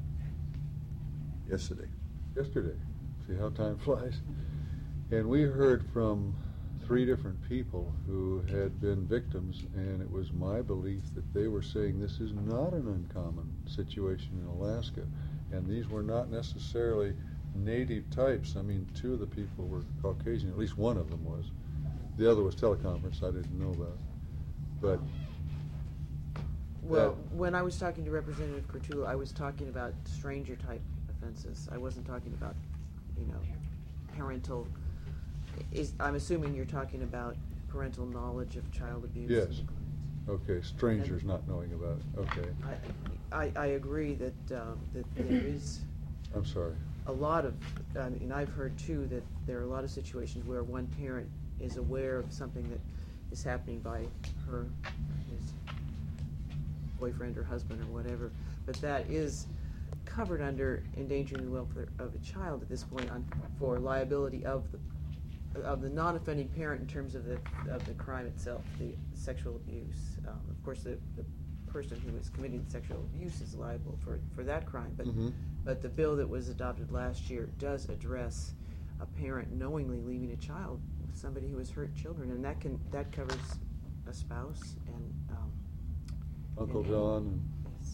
Speaker 4: Yesterday.
Speaker 5: yesterday. See how time flies. And we heard from three different people who had been victims, and it was my belief that they were saying this is not an uncommon situation in Alaska. And these were not necessarily native types. I mean, two of the people were Caucasian, at least one of them was. The other was teleconference, I didn't know about. But
Speaker 9: Well,
Speaker 5: that-
Speaker 9: when I was talking to Representative Kurtula, I was talking about stranger type offenses. I wasn't talking about, you know, parental. Is I'm assuming you're talking about parental knowledge of child abuse.
Speaker 5: Yes. Okay, strangers not knowing about it. Okay.
Speaker 9: I, I, I agree that uh, that there is
Speaker 5: I'm sorry.
Speaker 9: a lot of, I mean, I've heard too that there are a lot of situations where one parent is aware of something that is happening by her, his boyfriend or husband or whatever, but that is covered under endangering the welfare of a child at this point on, for liability of the of the non-offending parent in terms of the of the crime itself, the sexual abuse. Um, of course, the, the person who is committing the sexual abuse is liable for, for that crime, but
Speaker 5: Mhm.
Speaker 9: but the bill that was adopted last year does address a parent knowingly leaving a child with somebody who has hurt children, and that can that covers a spouse and um,
Speaker 5: Uncle
Speaker 9: and-
Speaker 5: John and
Speaker 9: yes.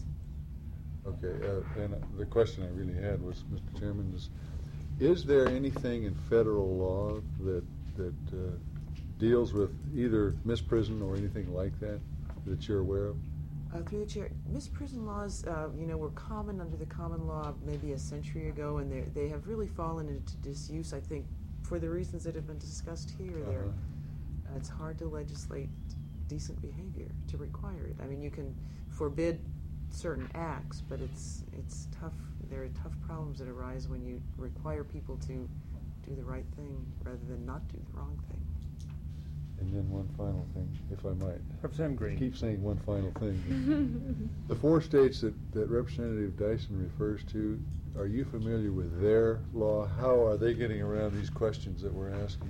Speaker 5: Okay, uh, and the question I really had was, Mister Chairman, is, is there anything in federal law that that uh, deals with either misprison or anything like that that you're aware of?
Speaker 9: Uh, through the chair, misprison laws, uh, you know, were common under the common law maybe a century ago, and they they have really fallen into disuse. I think for the reasons that have been discussed here, they're
Speaker 5: Uh-huh.
Speaker 9: uh, it's hard to legislate decent behavior to require it. I mean, you can forbid certain acts, but it's it's tough. There are tough problems that arise when you require people to do the right thing rather than not do the wrong thing.
Speaker 5: And then one final thing, if I might.
Speaker 1: Representative Green.
Speaker 5: Keep saying one final thing. The four states that, that Representative Dyson refers to, are you familiar with their law? How are they getting around these questions that we're asking?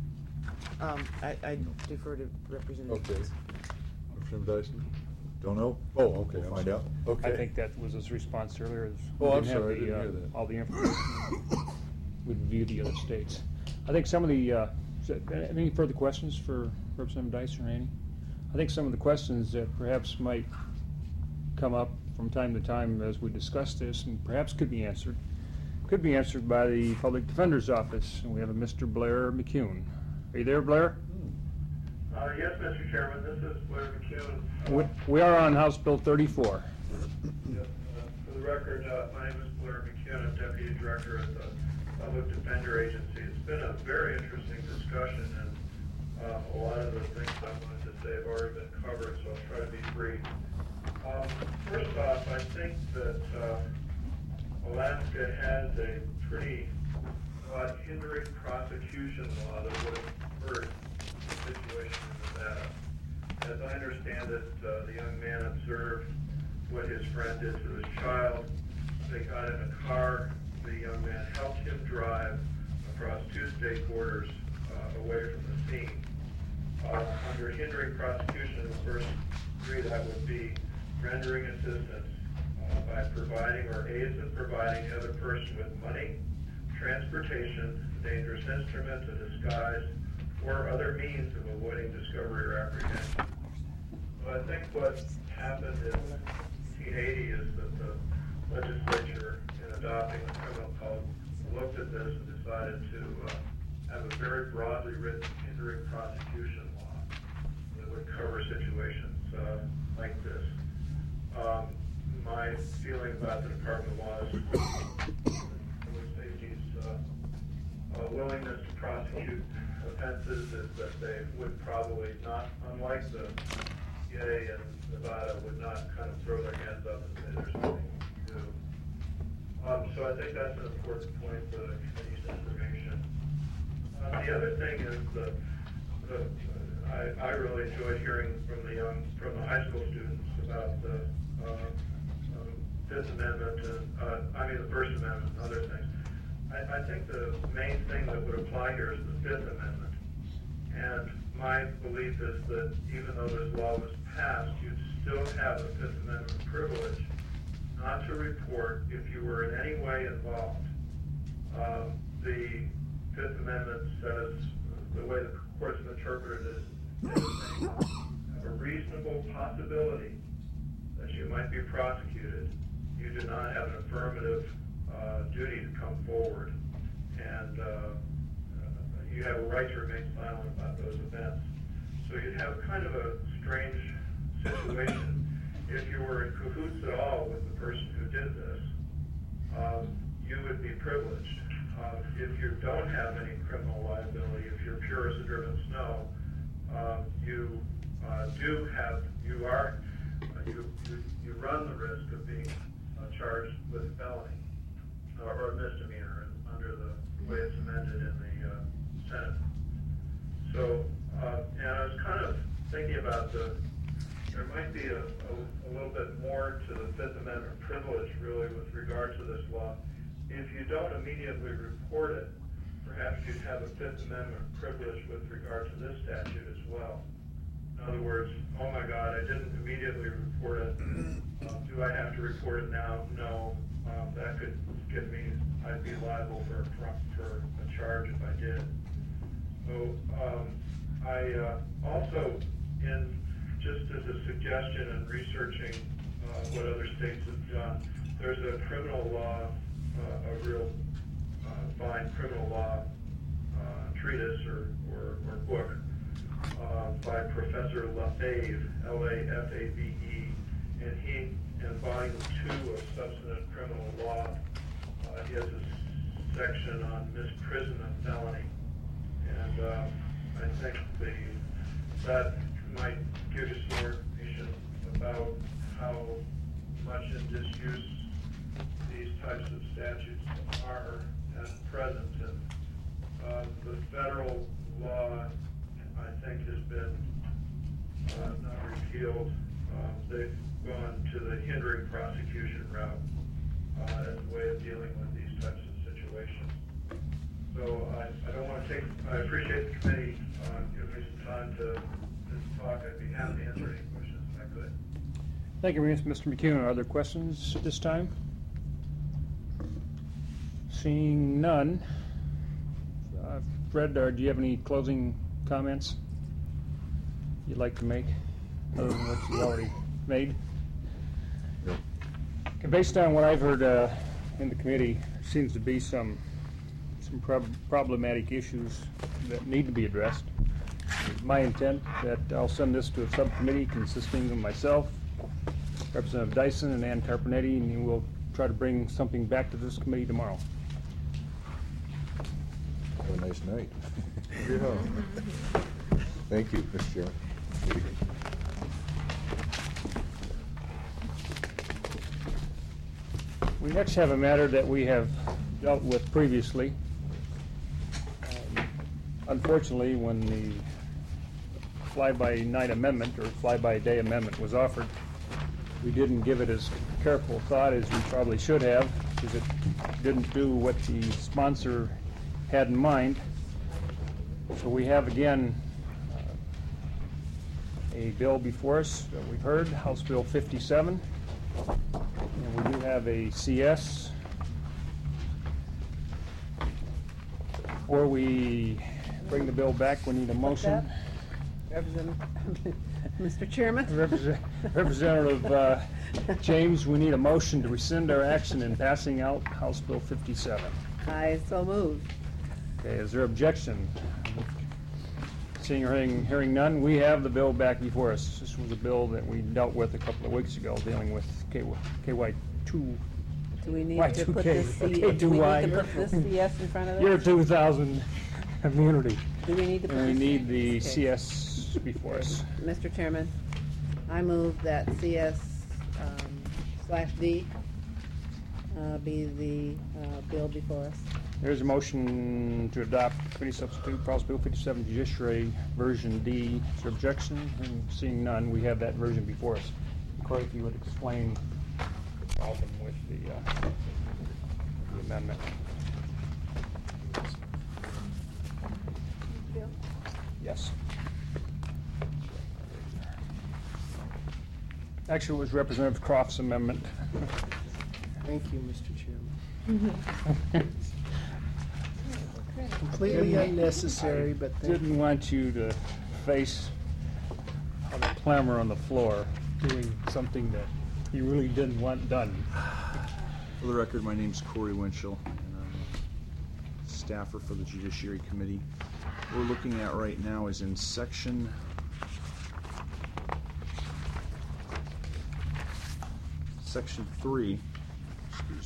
Speaker 9: Um, I, I defer to Representative.
Speaker 5: Okay.
Speaker 9: Johnson.
Speaker 5: Representative Dyson?
Speaker 4: Don't know.
Speaker 5: Oh, okay.
Speaker 4: We'll
Speaker 5: I'm
Speaker 4: find
Speaker 5: sorry.
Speaker 4: out.
Speaker 5: Okay.
Speaker 1: I think that was his response earlier. is we
Speaker 5: Oh, I'm
Speaker 1: didn't have
Speaker 5: sorry, I
Speaker 1: the,
Speaker 5: didn't
Speaker 1: uh,
Speaker 5: hear that.
Speaker 1: All the information. We'd review the other states. I think some of the, uh, is there any further questions for Representative Dyson or Annie? I think some of the questions that perhaps might come up from time to time as we discuss this and perhaps could be answered, could be answered by the Public Defender's Office. And we have a Mister Blair McCune. Are you there, Blair?
Speaker 13: Uh, yes, Mister Chairman, this is Blair McCune.
Speaker 1: We, we are on House Bill thirty-four.
Speaker 13: Yes, uh, for the record, uh, my name is Blair McCune. I'm Deputy Director at the Public Defender Agency. It's been a very interesting discussion, and uh, a lot of the things I wanted to say have already been covered, so I'll try to be brief. Um, first off, I think that uh, Alaska has a pretty broad hindering prosecution law that would have hurt the situation in Nevada. As I understand it, uh, the young man observed what his friend did to his child. They got in a car. The young man helped him drive across two state borders uh, away from the scene. Uh, under hindering prosecution, the first degree that would be rendering assistance uh, by providing or aids in providing the other person with money, transportation, dangerous instrument, a disguise, or other means of avoiding discovery or apprehension. So I think what happened in nineteen eighty is that the legislature, in adopting the criminal code, looked at this and decided to uh, have a very broadly written hindering prosecution law that would cover situations uh, like this. Um, my feeling about the Department of Law is public safety's uh, uh, willingness to prosecute offenses is that they would probably not, unlike the C I A and Nevada, would not kind of throw their hands up and say there's nothing to do. Um, so I think that's an important point for the committee's information. Uh, the other thing is that the, I, I really enjoyed hearing from the young, from the high school students about the uh, um, Fifth Amendment and, uh, I mean the First Amendment and other things. I, I think the main thing that would apply here is the Fifth Amendment. And my belief is that even though this law was passed, you'd still have a Fifth Amendment privilege not to report if you were in any way involved. Um, the Fifth Amendment says, the way the courts have interpreted it, is saying, have a reasonable possibility that you might be prosecuted. You do not have an affirmative uh, duty to come forward. And uh, uh, you have a right to remain silent about those events. So you'd have kind of a strange situation if you were in cahoots at all with the person who did this. Um, you would be privileged. Uh, if you don't have any criminal liability, if you're pure as a driven snow, uh, you uh, do have, you are, uh, you, you, you run the risk of being uh, charged with felony uh, or misdemeanor under the way it's amended in the uh, Senate. So, uh, and I was kind of thinking about the, there might be a, a, a little bit more to the Fifth Amendment privilege really with regard to this law. If you don't immediately report it, perhaps you'd have a Fifth Amendment privilege with regard to this statute as well. In other words, oh my God, I didn't immediately report it. Uh, do I have to report it now? No. Um, that could get me, I'd be liable for a, for a charge if I did. So um, I uh, also, in just as a suggestion in researching uh, what other states have done, there's a criminal law, uh, a real uh, fine criminal law uh, treatise or, or, or book uh, by Professor Lafave, L A F A V E, and he, in volume two of Substantive Criminal Law, uh, he has a section on misprision of felony. And uh, I think the, that might give you some more information about how much in disuse these types of statutes are at present. And uh, the federal law, I think, has been uh, not repealed. Um, they've gone to the hindering prosecution route uh, as a way of dealing with these types of situations. So I, I don't want to take, I appreciate the committee uh, giving me some time to, to talk. I'd be happy to answer any questions if I could.
Speaker 1: Thank you, Mister McCune. Are there questions at this time? Seeing none. Uh, Fred, or do you have any closing comments you'd like to make, other than what you've already made?
Speaker 4: No.
Speaker 1: Okay, based on what I've heard uh, in the committee, there seems to be some some prob problematic issues that need to be addressed. It's my intent that I'll send this to a subcommittee consisting of myself, Representative Dyson, and Ann Carpenetti, and we'll try to bring something back to this committee tomorrow.
Speaker 4: Have a nice night. Yeah. Thank you, Mister Chairman.
Speaker 1: We next have a matter that we have dealt with previously. Um, unfortunately, when the fly-by-night amendment or fly-by-day amendment was offered, we didn't give it as careful thought as we probably should have, because it didn't do what the sponsor had in mind. So we have again uh, a bill before us that we've heard, House Bill fifty-seven. And we do have a C S. Before we bring the bill back, we need a motion.
Speaker 10: Representative, Mister Chairman?
Speaker 1: Represent- Representative uh, James, we need a motion to rescind our action in passing out House Bill fifty-seven.
Speaker 10: I so moved.
Speaker 1: Okay, is there objection? Seeing or hearing, hearing none, we have the bill back before us. This was a bill that we dealt with a couple of weeks ago, dealing with K Y two.
Speaker 10: Do we need
Speaker 1: Y
Speaker 10: to
Speaker 1: two
Speaker 10: put
Speaker 1: K,
Speaker 10: this C,
Speaker 1: K
Speaker 10: do
Speaker 1: two
Speaker 10: we need
Speaker 1: Y.
Speaker 10: to put this C S in front of it?
Speaker 1: Year two thousand immunity.
Speaker 10: Do we need to put
Speaker 1: And we
Speaker 10: this-
Speaker 1: need the
Speaker 10: okay.
Speaker 1: C S before us.
Speaker 10: Mister Chairman, I move that C S um, slash D uh, be the uh, bill before us.
Speaker 1: There's a motion to adopt committee substitute House Bill fifty-seven Judiciary version D. Is there objection? And seeing none, we have that version before us. Corey, if you would explain the problem with the, uh, the amendment.
Speaker 2: Bill?
Speaker 1: Yeah. Yes. Actually, it was Representative Croft's amendment.
Speaker 7: Thank you, Mister Chairman. Completely unnecessary, but thank
Speaker 1: Didn't want you to face a clamor on the floor doing something that you really didn't want done.
Speaker 14: For the record, my name's Corey Winchell, and I'm a staffer for the Judiciary Committee. What we're looking at right now is in section section three. Excuse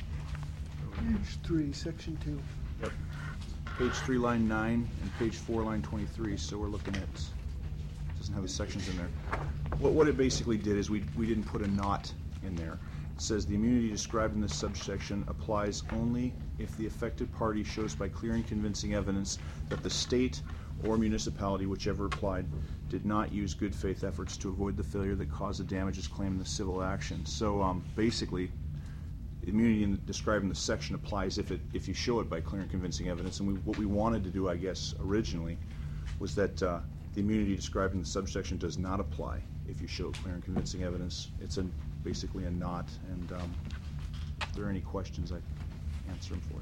Speaker 14: me.
Speaker 7: Page three, section two.
Speaker 14: Yep. Page three, line nine, and page four, line twenty-three. So we're looking at, doesn't have the sections in there. What what it basically did is we we didn't put a not in there. It says the immunity described in this subsection applies only if the affected party shows by clear and convincing evidence that the state or municipality, whichever applied, did not use good faith efforts to avoid the failure that caused the damages claimed in the civil action. So um, basically, immunity in, described in the section applies if it if you show it by clear and convincing evidence. And we, what we wanted to do, I guess, originally, was that uh, the immunity described in the subsection does not apply if you show clear and convincing evidence. It's a, basically a not. And um, if there are any questions, I can answer them for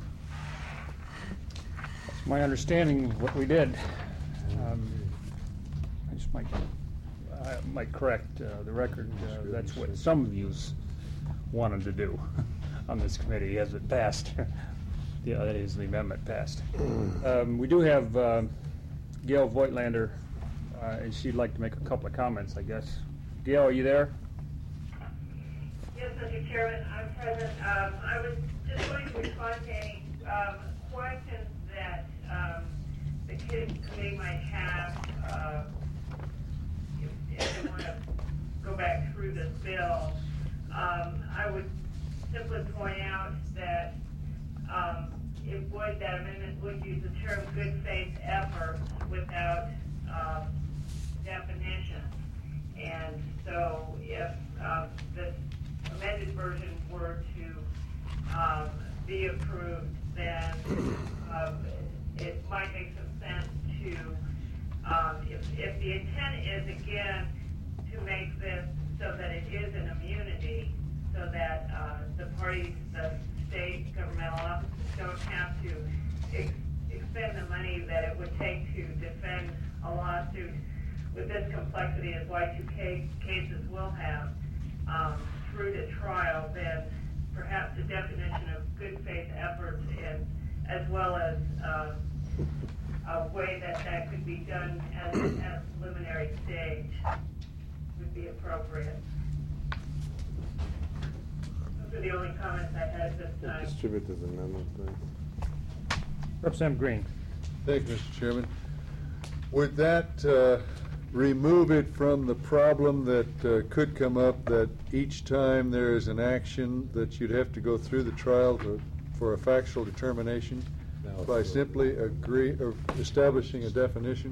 Speaker 14: you.
Speaker 1: It's my understanding of what we did. Um, I just might, I might correct uh, the record. Uh, that's what some of you wanted to do on this committee as it passed. Yeah, that is, the amendment passed. Um, we do have uh, Gail Voigtlander, uh, and she'd like to make a couple of comments, I guess. Gail, are you there?
Speaker 15: Yes, Mister Chairman, I'm present. Um, I was just going to respond to any um, questions that um, the kids committee might have uh, if, if they want to go back through this bill. Um, I would simply point out that um, it would, that amendment would use the term good faith efforts without um, definition. And so if um, this amended version were to um, be approved, then um, it might make some sense to, um, if, if the intent is, again, to make this so that it is an immunity, so that uh, the parties, the state governmental offices don't have to ex- expend the money that it would take to defend a lawsuit with this complexity as Y two K cases will have um, through the trial, then perhaps the definition of good faith efforts, and as well as uh, a way that that could be done at a preliminary stage would be appropriate. Those are the only comments I had at this time.
Speaker 6: Distribute this amendment, please.
Speaker 1: Representative Green.
Speaker 5: Thank you, Mister Chairman. Would that uh, remove it from the problem that uh, could come up that each time there is an action that you'd have to go through the trial to, for a factual determination
Speaker 6: No,
Speaker 5: by
Speaker 6: it's-
Speaker 5: simply agree or establishing a definition?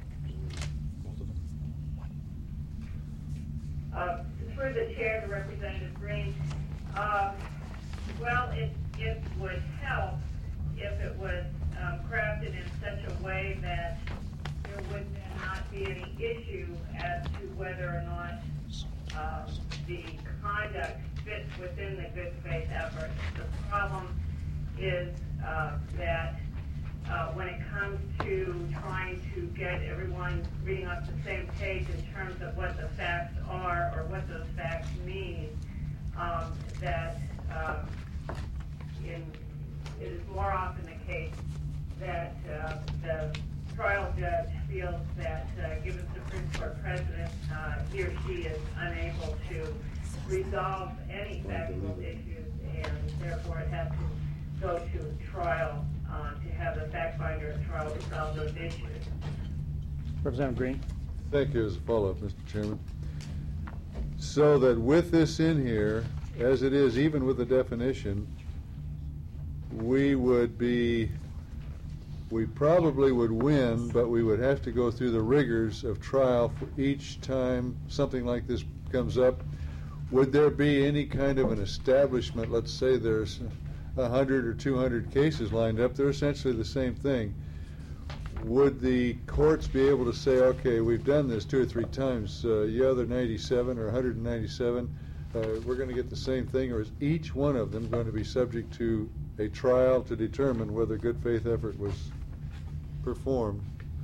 Speaker 15: Uh, through the chair to Representative Green, um, well, it, it would help if it was um, crafted in such a way that there would then not be any issue as to whether or not um, the conduct fits within the good faith effort. The problem is uh, that uh, when it comes to trying to get everyone reading off the same page in terms of what the facts are or what those facts mean, um, that um, in, it is more often the case that uh, the trial judge feels that uh, given Supreme Court precedent, uh, he or she is unable to resolve any factual issues, and therefore it has to go to trial uh, to have the fact finder at trial resolve those issues.
Speaker 1: Representative Green.
Speaker 5: Thank you. As a follow-up, Mister Chairman. So that with this in here, as it is, even with the definition, we would be, we probably would win, but we would have to go through the rigors of trial for each time something like this comes up. Would there be any kind of an establishment, let's say there's a hundred or two hundred cases lined up, they're essentially the same thing. would the courts be able to say, okay, we've done this two or three times, uh, you other ninety-seven or one hundred ninety-seven, uh, we're going to get the same thing, or is each one of them going to be subject to a trial to determine whether good faith effort was performed?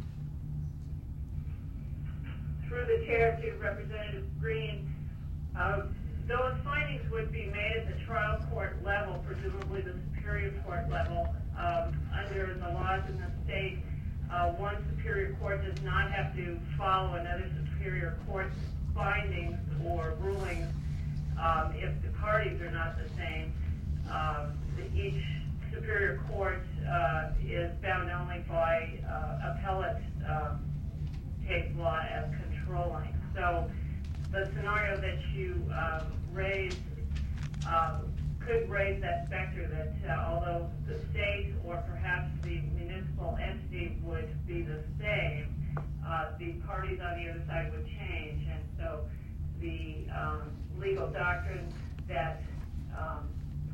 Speaker 15: Through the chair to Representative Green, uh, those findings would be made at the trial court level, presumably the superior court level. Um, under the laws in the state, uh, one superior court does not have to follow another superior court's findings or rulings um, if the parties are not the same. Um, each superior court uh, is bound only by uh, appellate um, case law as controlling. So the scenario that you um, raised um, could raise that specter that uh, although the state or perhaps the municipal entity would be the same, uh, the parties on the other side would change. And so the um, legal doctrine that um,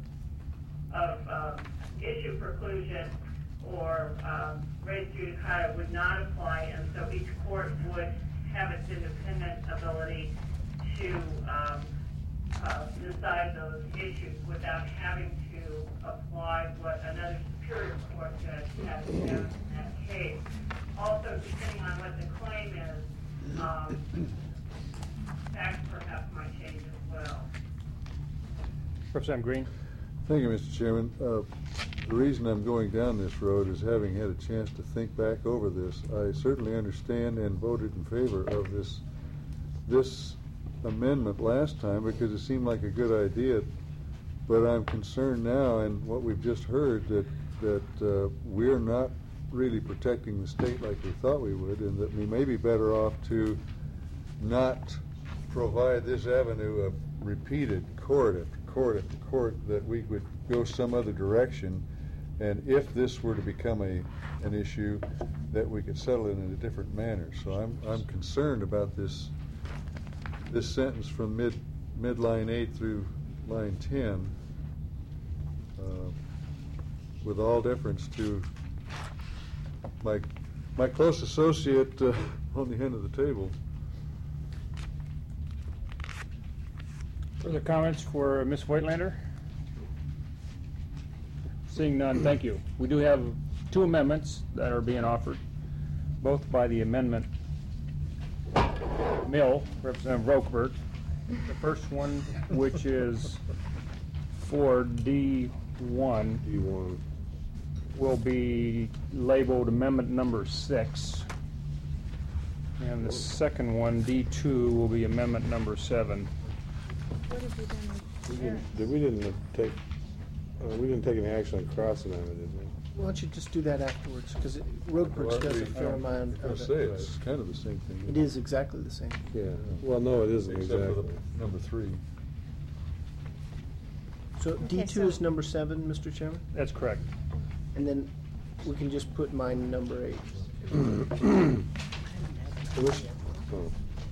Speaker 15: of um, issue preclusion or um, res judicata would not apply, and so each court would have its independent ability to um, uh, decide those issues without having to apply what another superior court judge has done in that case. Also, depending on what the claim is, um, facts perhaps might change as well.
Speaker 1: Representative Green.
Speaker 5: Thank you, Mister Chairman. Uh, the reason I'm going down this road is having had a chance to think back over this. I certainly understand and voted in favor of this this amendment last time because it seemed like a good idea, but I'm concerned now, and what we've just heard, that that uh, we're not really protecting the state like we thought we would, and that we may be better off to not provide this avenue of repeated court after court after court, that we would go some other direction, and if this were to become a an issue, that we could settle it in a different manner. So I'm I'm concerned about this this sentence from mid mid line eight through line ten, uh, with all deference to my my close associate uh, on the end of the table.
Speaker 1: Further comments for Miz Voigtlander? Seeing none, thank you. We do have two amendments that are being offered, both by the amendment mill, Representative Rokeberg. The first one, which is for D one,
Speaker 6: D one
Speaker 1: will be labeled amendment number six. And the second one, D two, will be amendment number seven.
Speaker 3: What have we done
Speaker 6: We
Speaker 3: with
Speaker 6: didn't, did- we didn't take, uh, we didn't take any action on cross amendment, did we?
Speaker 7: Why don't you just do that afterwards, because Rokebrooks
Speaker 5: Well,
Speaker 7: does
Speaker 5: we-
Speaker 7: a fair amount
Speaker 5: I
Speaker 7: of
Speaker 5: say
Speaker 7: it.
Speaker 5: it's kind of the same thing.
Speaker 7: It is exactly the same.
Speaker 6: Yeah, well, no, it isn't
Speaker 5: Except for
Speaker 6: exactly.
Speaker 5: the number three.
Speaker 7: So D two
Speaker 11: so-
Speaker 7: is number seven, Mister Chairman?
Speaker 1: That's correct.
Speaker 7: And then we can just put mine number eight.
Speaker 6: Which- oh.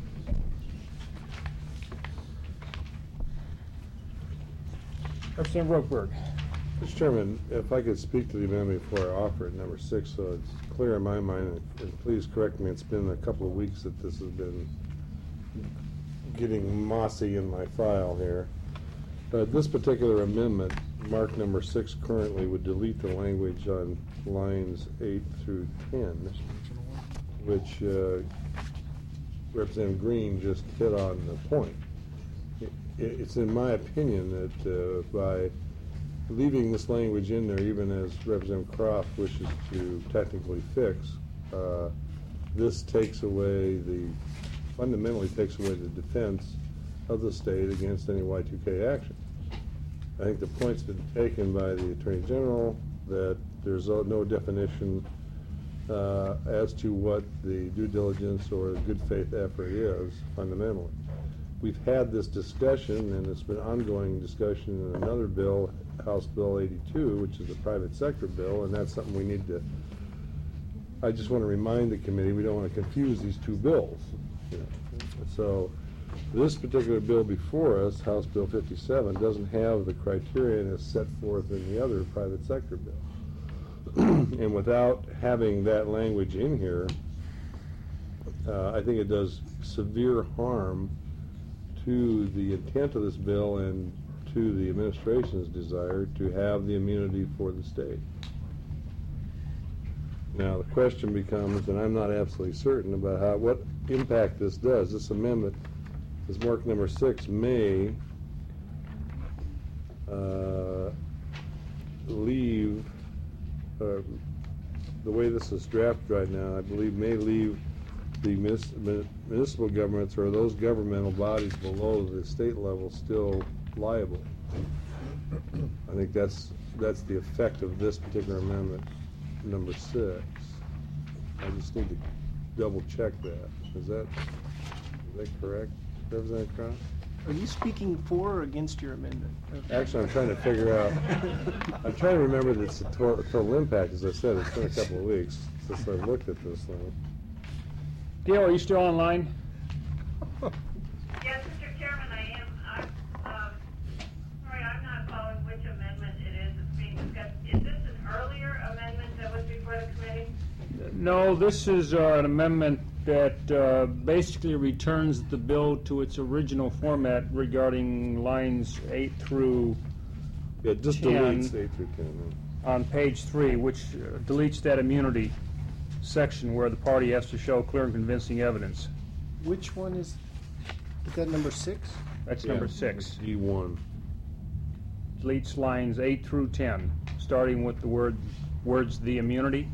Speaker 1: Representative Rokeberg.
Speaker 6: Mister Chairman, if I could speak to the amendment before I offer it, number six, so it's clear in my mind, and please correct me, it's been a couple of weeks that this has been getting mossy in my file here. Uh, this particular amendment, mark number six currently, would delete the language on lines eight through ten, which uh, Representative Green just hit on the point. It, it's in my opinion that uh, by leaving this language in there, even as Representative Croft wishes to technically fix, uh, this takes away the, fundamentally takes away the defense of the state against any Y two K action. I think the point's been taken by the Attorney General that there's no definition uh, as to what the due diligence or good faith effort is fundamentally. We've had this discussion, and it's been ongoing discussion in another bill, House Bill eighty-two, which is a private sector bill, and that's something we need to, I just want to remind the committee, we don't want to confuse these two bills. You know. So this particular bill before us, House Bill fifty-seven, doesn't have the criterion as set forth in the other private sector bill. and without having that language in here, uh, I think it does severe harm to the intent of this bill and to the administration's desire to have the immunity for the state. Now, the question becomes, and I'm not absolutely certain about how, what impact this does. This amendment, this mark number six, may uh, leave, uh, the way this is drafted right now, I believe may leave the munis- municipal governments or those governmental bodies below the state level still liable. I think that's that's the effect of this particular amendment, number six. I just need to double check that. Is that is that correct, Representative Cross?
Speaker 7: Are you speaking for or against your amendment?
Speaker 6: Actually, I'm trying to figure out. I'm trying to remember the total, total impact. As I said, it's been a couple of weeks since I've looked at this thing.
Speaker 1: Gail, are you still online?
Speaker 15: Yes, Mister Chairman, I am. I'm, um, sorry, I'm not following which amendment it is that's being discussed. Is this an earlier amendment that was before the committee?
Speaker 1: No, this is uh, an amendment that uh, basically returns the bill to its original format regarding lines eight through
Speaker 6: Yeah, just
Speaker 1: ten
Speaker 6: deletes eight through ten.
Speaker 1: on page three, which uh, deletes that immunity section where the party has to show clear and convincing evidence.
Speaker 7: Which one is, is that number six?
Speaker 1: That's
Speaker 6: Yeah,
Speaker 1: number six.
Speaker 6: D one.
Speaker 1: Deletes lines eight through ten, starting with the word words the immunity.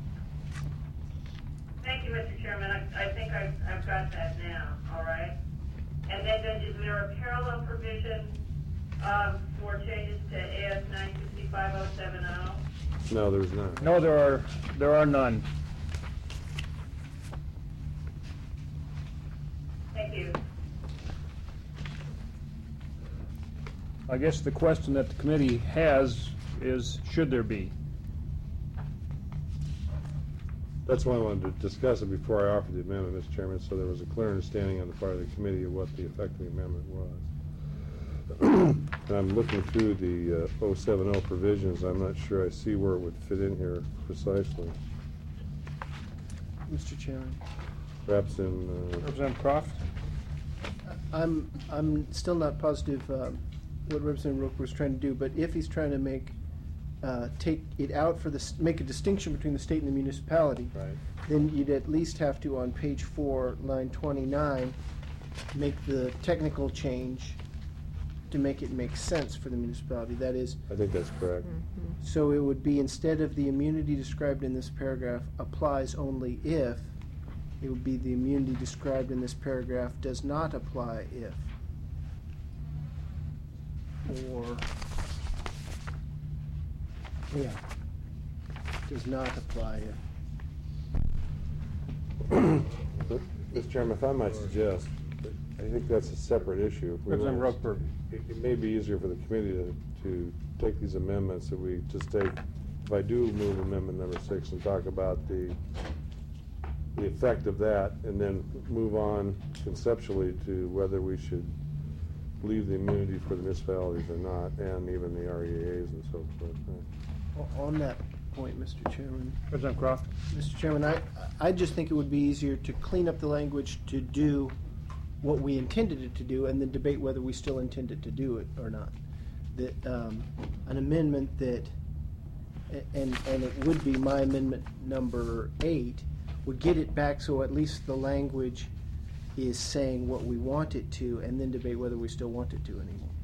Speaker 15: Thank you, Mister Chairman. I, I think I've, I've got that now, all right? And then, then is there a parallel provision um, for changes to A S nine sixty-five oh seven oh?
Speaker 6: No, there's not.
Speaker 1: No, there are there are none.
Speaker 15: Thank you.
Speaker 1: I guess the question that the committee has is, should there be?
Speaker 6: That's why I wanted to discuss it before I offered the amendment, Mister Chairman, so there was a clear understanding on the part of the committee of what the effect of the amendment was. And I'm looking through the uh, oh seven oh provisions. I'm not sure I see where it would fit in here precisely.
Speaker 7: Mister Chairman.
Speaker 6: Perhaps in... Uh,
Speaker 1: Representative Croft?
Speaker 7: I'm, I'm still not positive um, what Representative Roker was trying to do, but if he's trying to make, uh, take it out for this, make a distinction between the state and the municipality,
Speaker 6: right.
Speaker 7: then you'd at least have to, on page four, line twenty-nine, make the technical change to make it make sense for the municipality. That is,
Speaker 6: I think that's correct.
Speaker 7: so it would be, instead of the immunity described in this paragraph applies only if, it would be the immunity described in this paragraph does not apply if. Or, yeah, does not apply if.
Speaker 6: Mister Chairman, if I might suggest, I think that's a separate issue. If we
Speaker 1: Representative
Speaker 6: want-
Speaker 1: Rockberg.
Speaker 6: It, it may be easier for the committee to, to take these amendments, that we just take, if I do move amendment number six and talk about the, the effect of that, and then move on conceptually to whether we should leave the immunity for the municipalities or not, and even the R E A As and so forth.
Speaker 7: O- On that point, Mister Chairman.
Speaker 1: Representative Croft?
Speaker 7: Mister Chairman, I, I just think it would be easier to clean up the language to do what we intended it to do, and then debate whether we still intended to do it or not. That, um, an amendment that, a- and, and it would be my amendment number eight, would get it back so at least the language is saying what we want it to, and then debate whether we still want it to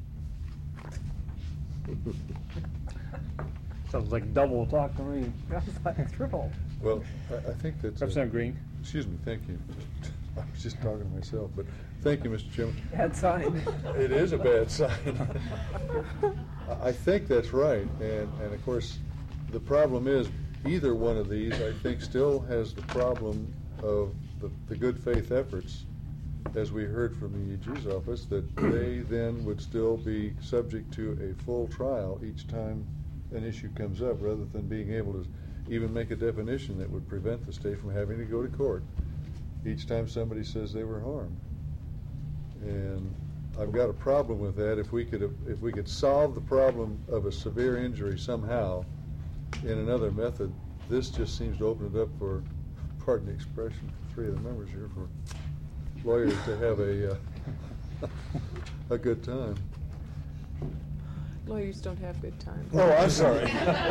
Speaker 7: anymore.
Speaker 1: Sounds like double talk to me.
Speaker 5: Sounds like triple. Well, I, I think that's... a-
Speaker 1: Representative Green?
Speaker 5: Excuse me, thank you. I was just talking to myself, but thank you, Mister Chairman.
Speaker 10: Bad sign.
Speaker 5: It is a bad sign. I I think that's right, and, and of course, the problem is, either one of these, I think, still has the problem of the, the good faith efforts, as we heard from the E G's office, that they then would still be subject to a full trial each time an issue comes up, rather than being able to even make a definition that would prevent the state from having to go to court each time somebody says they were harmed. And I've got a problem with that. If we could, if we could solve the problem of a severe injury somehow, in another method, this just seems to open it up for, pardon the expression, for three of the members here, for lawyers to have a, uh, a good time.
Speaker 12: Lawyers don't have good times.
Speaker 5: Oh, I'm sorry.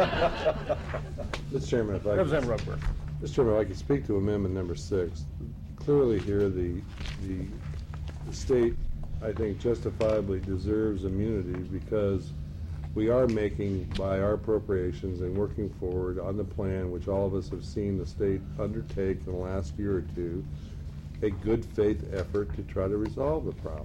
Speaker 6: Mister Chairman, if I could,
Speaker 1: Representative Roqueberg.
Speaker 6: Mister Chairman, if I could speak to amendment number six. Clearly here, the, the, the state, I think, justifiably deserves immunity because we are making, by our appropriations and working forward on the plan, which all of us have seen the state undertake in the last year or two, a good faith effort to try to resolve the problem.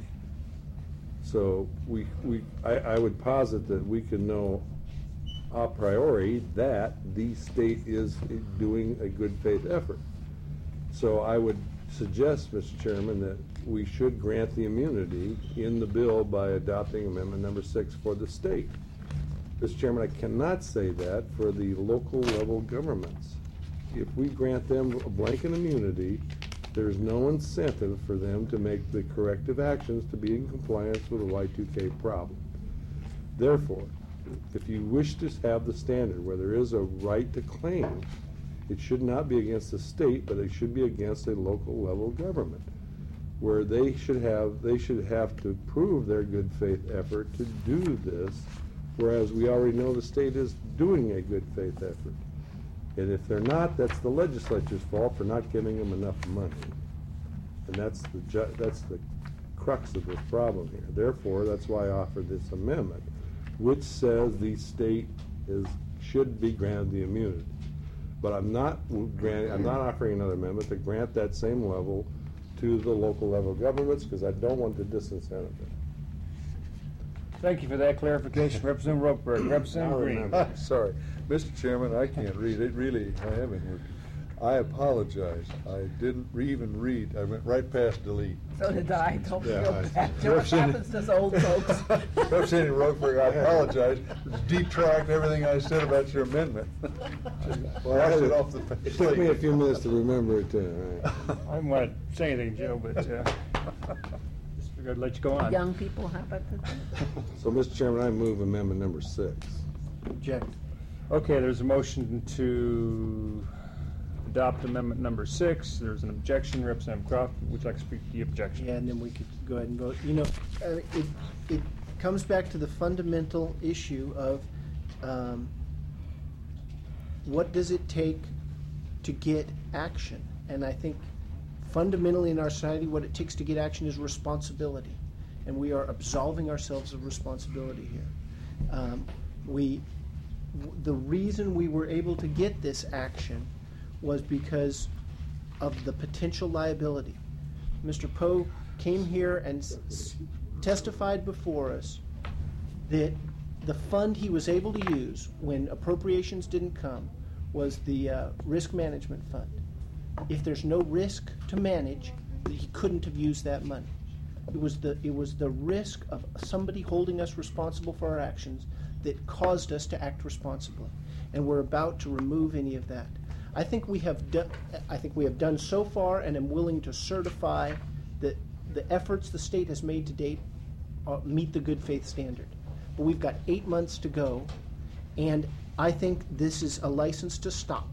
Speaker 6: So we, we, I, I would posit that we can know a priori that the state is doing a good faith effort. So I would suggest, Mister Chairman, that we should grant the immunity in the bill by adopting amendment number six for the state. Mister Chairman, I cannot say that for the local level governments. If we grant them a blanket immunity, there's no incentive for them to make the corrective actions to be in compliance with the Y two K problem. Therefore, if you wish to have the standard where there is a right to claim, it should not be against the state, but it should be against a local level government, where they should have they should have to prove their good faith effort to do this, whereas we already know the state is doing a good faith effort. And if they're not, that's the legislature's fault for not giving them enough money. And that's the ju that's the crux of this problem here. Therefore, that's why I offered this amendment, which says the state is should be granted the immunity. But I'm not granting, I'm not offering another amendment to grant that same level to the local level governments because I don't want to disincentive them.
Speaker 1: Thank you for that clarification, Representative Roqueberg. Representative Green.
Speaker 5: I'm sorry. Mister Chairman, I can't read it. Really, I haven't heard. I apologize. I didn't re even read. I went right past delete.
Speaker 9: So did I. Don't
Speaker 5: Yeah,
Speaker 9: feel
Speaker 5: I-
Speaker 9: bad. You know what happens to us old folks?
Speaker 5: Representative Roqueberg, I apologize. Detract everything I said about your amendment.
Speaker 6: Well,
Speaker 5: Cross
Speaker 6: I-
Speaker 5: it off the page.
Speaker 6: It took me a few minutes to remember it too. Right.
Speaker 1: I didn't want to say anything, Joe, but uh, just figured I'd let you go on.
Speaker 10: Young people have it.
Speaker 6: So, Mister Chairman, I move amendment number six.
Speaker 7: Object.
Speaker 1: Okay, there's a motion to adopt amendment number six. There's an objection. Representative Croft, would you like to speak to the objection?
Speaker 7: Yeah, and then we could go ahead and vote. You know, uh, it, it comes back to the fundamental issue of um, what does it take to get action? And I think fundamentally in our society, what it takes to get action is responsibility. And we are absolving ourselves of responsibility here. Um, we, w- the reason we were able to get this action was because of the potential liability. Mister Poe came here and s- s- testified before us that the fund he was able to use when appropriations didn't come was the uh, risk management fund. If there's no risk to manage, he couldn't have used that money. It was the it was the risk of somebody holding us responsible for our actions that caused us to act responsibly, and we're about to remove any of that. I think we have done. I think we have done so far, and am willing to certify that the efforts the state has made to date uh, meet the good faith standard. But we've got eight months to go, and I think this is a license to stop.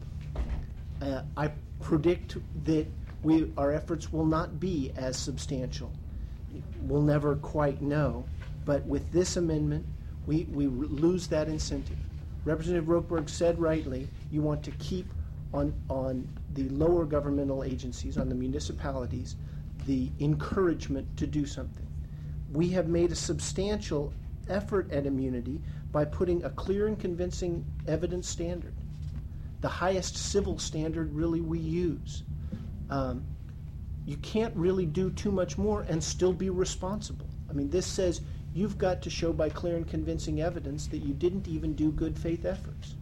Speaker 7: Uh, I predict that we our efforts will not be as substantial. We'll never quite know, but with this amendment, we we lose that incentive. Representative Roqueberg said rightly, you want to keep on on the lower governmental agencies, on the municipalities, the encouragement to do something. We have made a substantial effort at immunity by putting a clear and convincing evidence standard, the highest civil standard really we use. Um, you can't really do too much more and still be responsible. I mean, this says you've got to show by clear and convincing evidence that you didn't even do good faith efforts.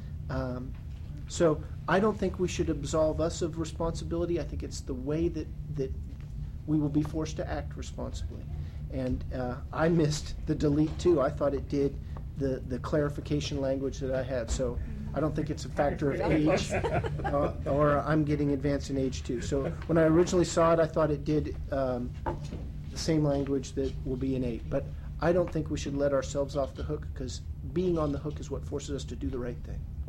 Speaker 7: Um, so I don't think we should absolve us of responsibility. I think it's the way that, that we will be forced to act responsibly. And uh, I missed the delete too. I thought it did the, the clarification language that I had. So I don't think it's a factor of age, uh, or I'm getting advanced in age too. So when I originally saw it, I thought it did um, the same language that will be in eight. But I don't think we should let ourselves off the hook, because being on the hook is what forces us to do the right thing.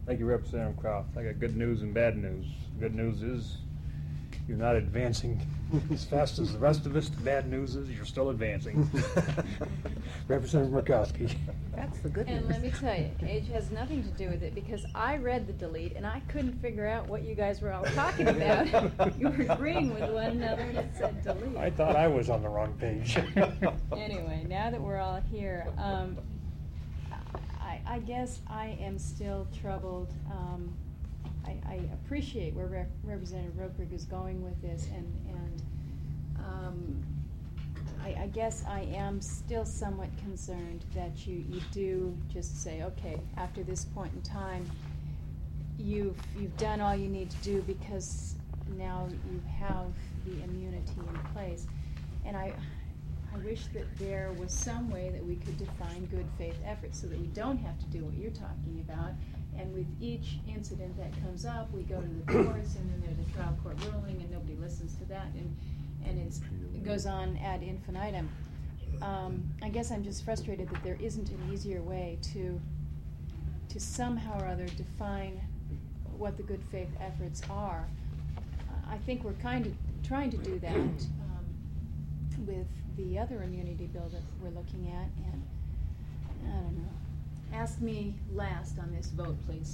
Speaker 1: Thank you, Representative Croft. I got good news and bad news. Good news is you're not advancing as fast as the rest of us. The bad news is you're still advancing. Representative Murkowski.
Speaker 10: That's the good
Speaker 11: And
Speaker 10: news.
Speaker 11: let me tell you, age has nothing to do with it because I read the delete and I couldn't figure out what you guys were all talking about. You were agreeing with one another and it said delete.
Speaker 1: I thought I was on the wrong page.
Speaker 11: Anyway, now that we're all here, um, I, I guess I am still troubled. Um, I, I appreciate where Rep- Representative Rokerig is going with this, and and um, I, I guess I am still somewhat concerned that you, you do just say, okay, after this point in time, you've you've done all you need to do because now you have the immunity in place, and I. I wish that there was some way that we could define good faith efforts so that we don't have to do what you're talking about. And with each incident that comes up, we go to the courts, and then there's a trial court ruling, and nobody listens to that, and and it's, it goes on ad infinitum. Um, I guess I'm just frustrated that there isn't an easier way to to somehow or other define what the good faith efforts are. Uh, I think we're kind of trying to do that um, with the other immunity bill that we're looking at, and I don't know. Ask me last on this vote, please.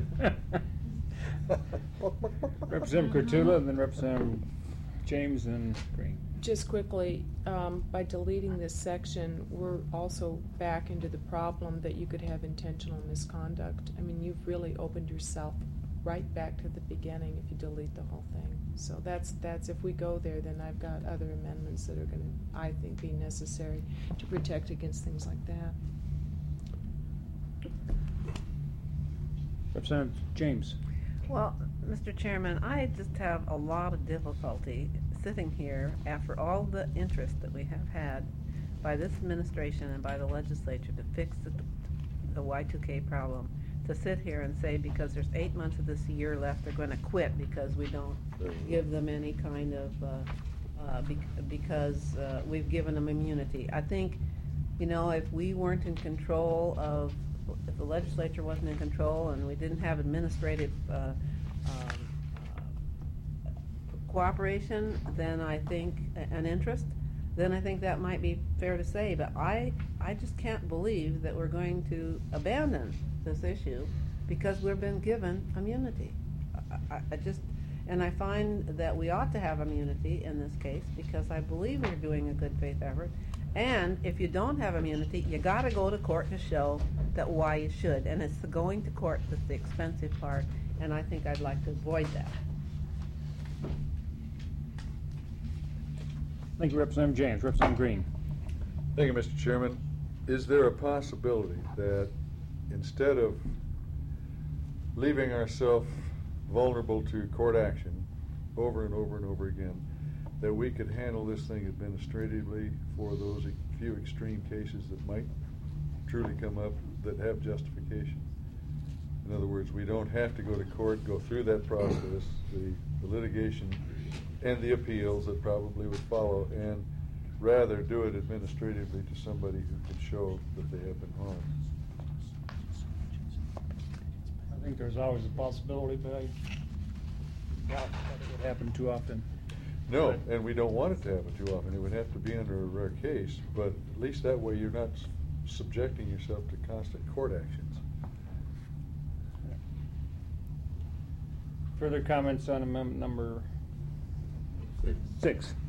Speaker 1: Representative Kurtula, and then Representative James and Green.
Speaker 12: Just quickly, um, by deleting this section, we're also back into the problem that you could have intentional misconduct. I mean, you've really opened yourself right back to the beginning if you delete the whole thing. So that's, that's if we go there, then I've got other amendments that are going to, I think, be necessary to protect against things like that.
Speaker 1: Representative James.
Speaker 10: Well, Mister Chairman, I just have a lot of difficulty sitting here after all the interest that we have had by this administration and by the legislature to fix the, the Y two K problem, to sit here and say because there's eight months of this year left, they're going to quit because we don't give them any kind of, uh, uh, bec because uh, we've given them immunity. I think, you know, if we weren't in control of, if the legislature wasn't in control and we didn't have administrative uh, um, uh, cooperation, then I think, an interest, then I think that might be fair to say. But I, I just can't believe that we're going to abandon this issue because we've been given immunity. I, I, I just, and I find that we ought to have immunity in this case because I believe we're doing a good faith effort. And if you don't have immunity, you got to go to court to show that why you should. And it's the going to court that's the expensive part, and I think I'd like to avoid that.
Speaker 1: Thank you, Representative James. Representative Green.
Speaker 5: Thank you, Mister Chairman. Is there a possibility that instead of leaving ourselves vulnerable to court action over and over and over again, that we could handle this thing administratively for those few extreme cases that might truly come up that have justification? In other words, we don't have to go to court, go through that process, the, the litigation and the appeals that probably would follow, and rather do it administratively to somebody who can show that they have been harmed.
Speaker 1: I think there's always a possibility, but I doubt that it would happen too often.
Speaker 5: No, and we don't want it to happen too often. It would have to be under a rare case, but at least that way you're not subjecting yourself to constant court actions.
Speaker 1: Further comments on amendment number six?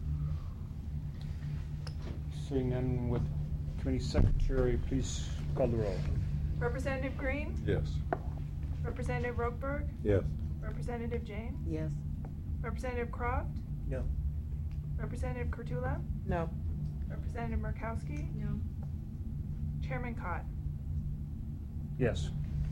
Speaker 1: Seeing none, would Committee Secretary please call the roll?
Speaker 2: Representative Green?
Speaker 5: Yes.
Speaker 2: Representative Rokeberg?
Speaker 6: Yes.
Speaker 2: Representative James?
Speaker 10: Yes.
Speaker 2: Representative Croft?
Speaker 7: No.
Speaker 2: Representative Kurtula?
Speaker 9: No.
Speaker 2: Representative Murkowski?
Speaker 11: No.
Speaker 2: Chairman Cott?
Speaker 1: Yes.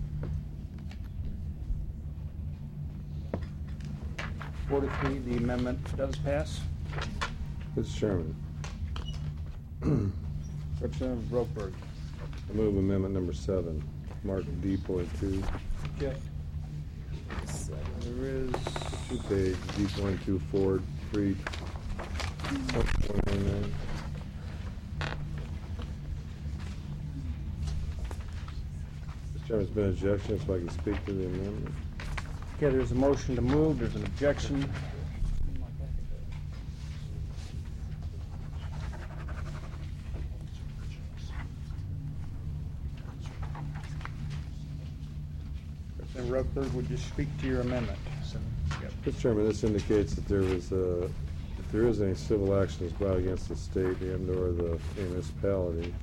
Speaker 1: Four to three, the amendment does pass.
Speaker 6: Mister Chairman,
Speaker 1: Representative Rokeberg.
Speaker 6: I move amendment number seven, mark D point two.
Speaker 1: Yes. There is
Speaker 6: Two page, D point two, forward, three, one one nine.
Speaker 5: Mister
Speaker 6: Chairman's been objection, so I can speak to the amendment.
Speaker 1: Okay, there's a motion to move, there's an objection. Representative Rutherford, would you speak to your amendment?
Speaker 6: Mister Chairman, this indicates that there was a, if there is any civil actions brought against the state and or the municipality,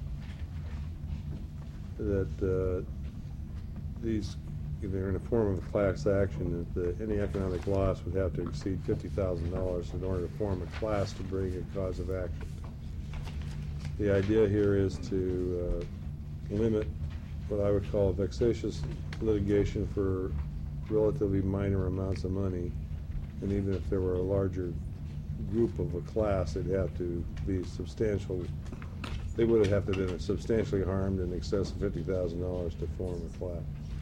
Speaker 6: that uh, these, if they're in the form of a class action, that the, any economic loss would have to exceed fifty thousand dollars in order to form a class to bring a cause of action. The idea here is to uh, limit what I would call vexatious litigation for relatively minor amounts of money, and even if there were a larger group of a class, they'd have to be substantial. They would have to have been substantially harmed in excess of fifty thousand dollars to form a class.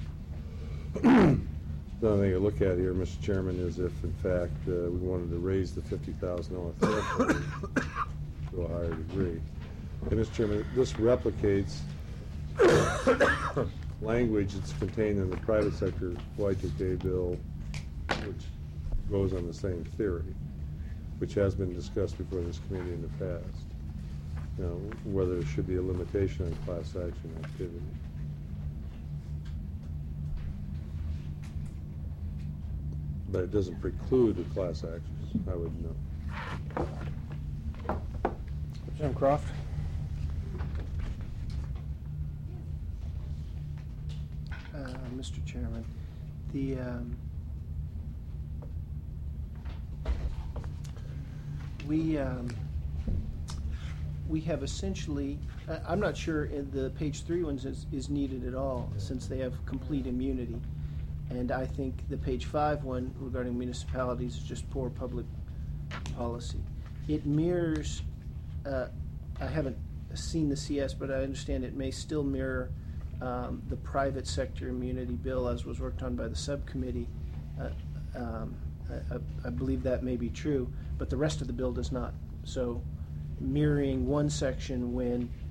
Speaker 6: The only thing to look at here, Mister Chairman, is if in fact uh, we wanted to raise the fifty thousand dollar threshold to a higher degree. And Mister Chairman, this replicates language that's contained in the private sector Y two K bill, which goes on the same theory, which has been discussed before this committee in the past. You know, whether there should be a limitation on class action activity. But it doesn't preclude the class actions, I would note.
Speaker 1: Representative Croft?
Speaker 7: Uh, Mister Chairman, the um, we um, we have essentially, uh, I'm not sure in the page three ones is, is needed at all, since they have complete immunity. And I think the page five one regarding municipalities is just poor public policy. It mirrors, uh, I haven't seen the C S, but I understand it may still mirror um, the private sector immunity bill as was worked on by the subcommittee. Uh, um, I, I believe that may be true, but the rest of the bill does not. So mirroring one section when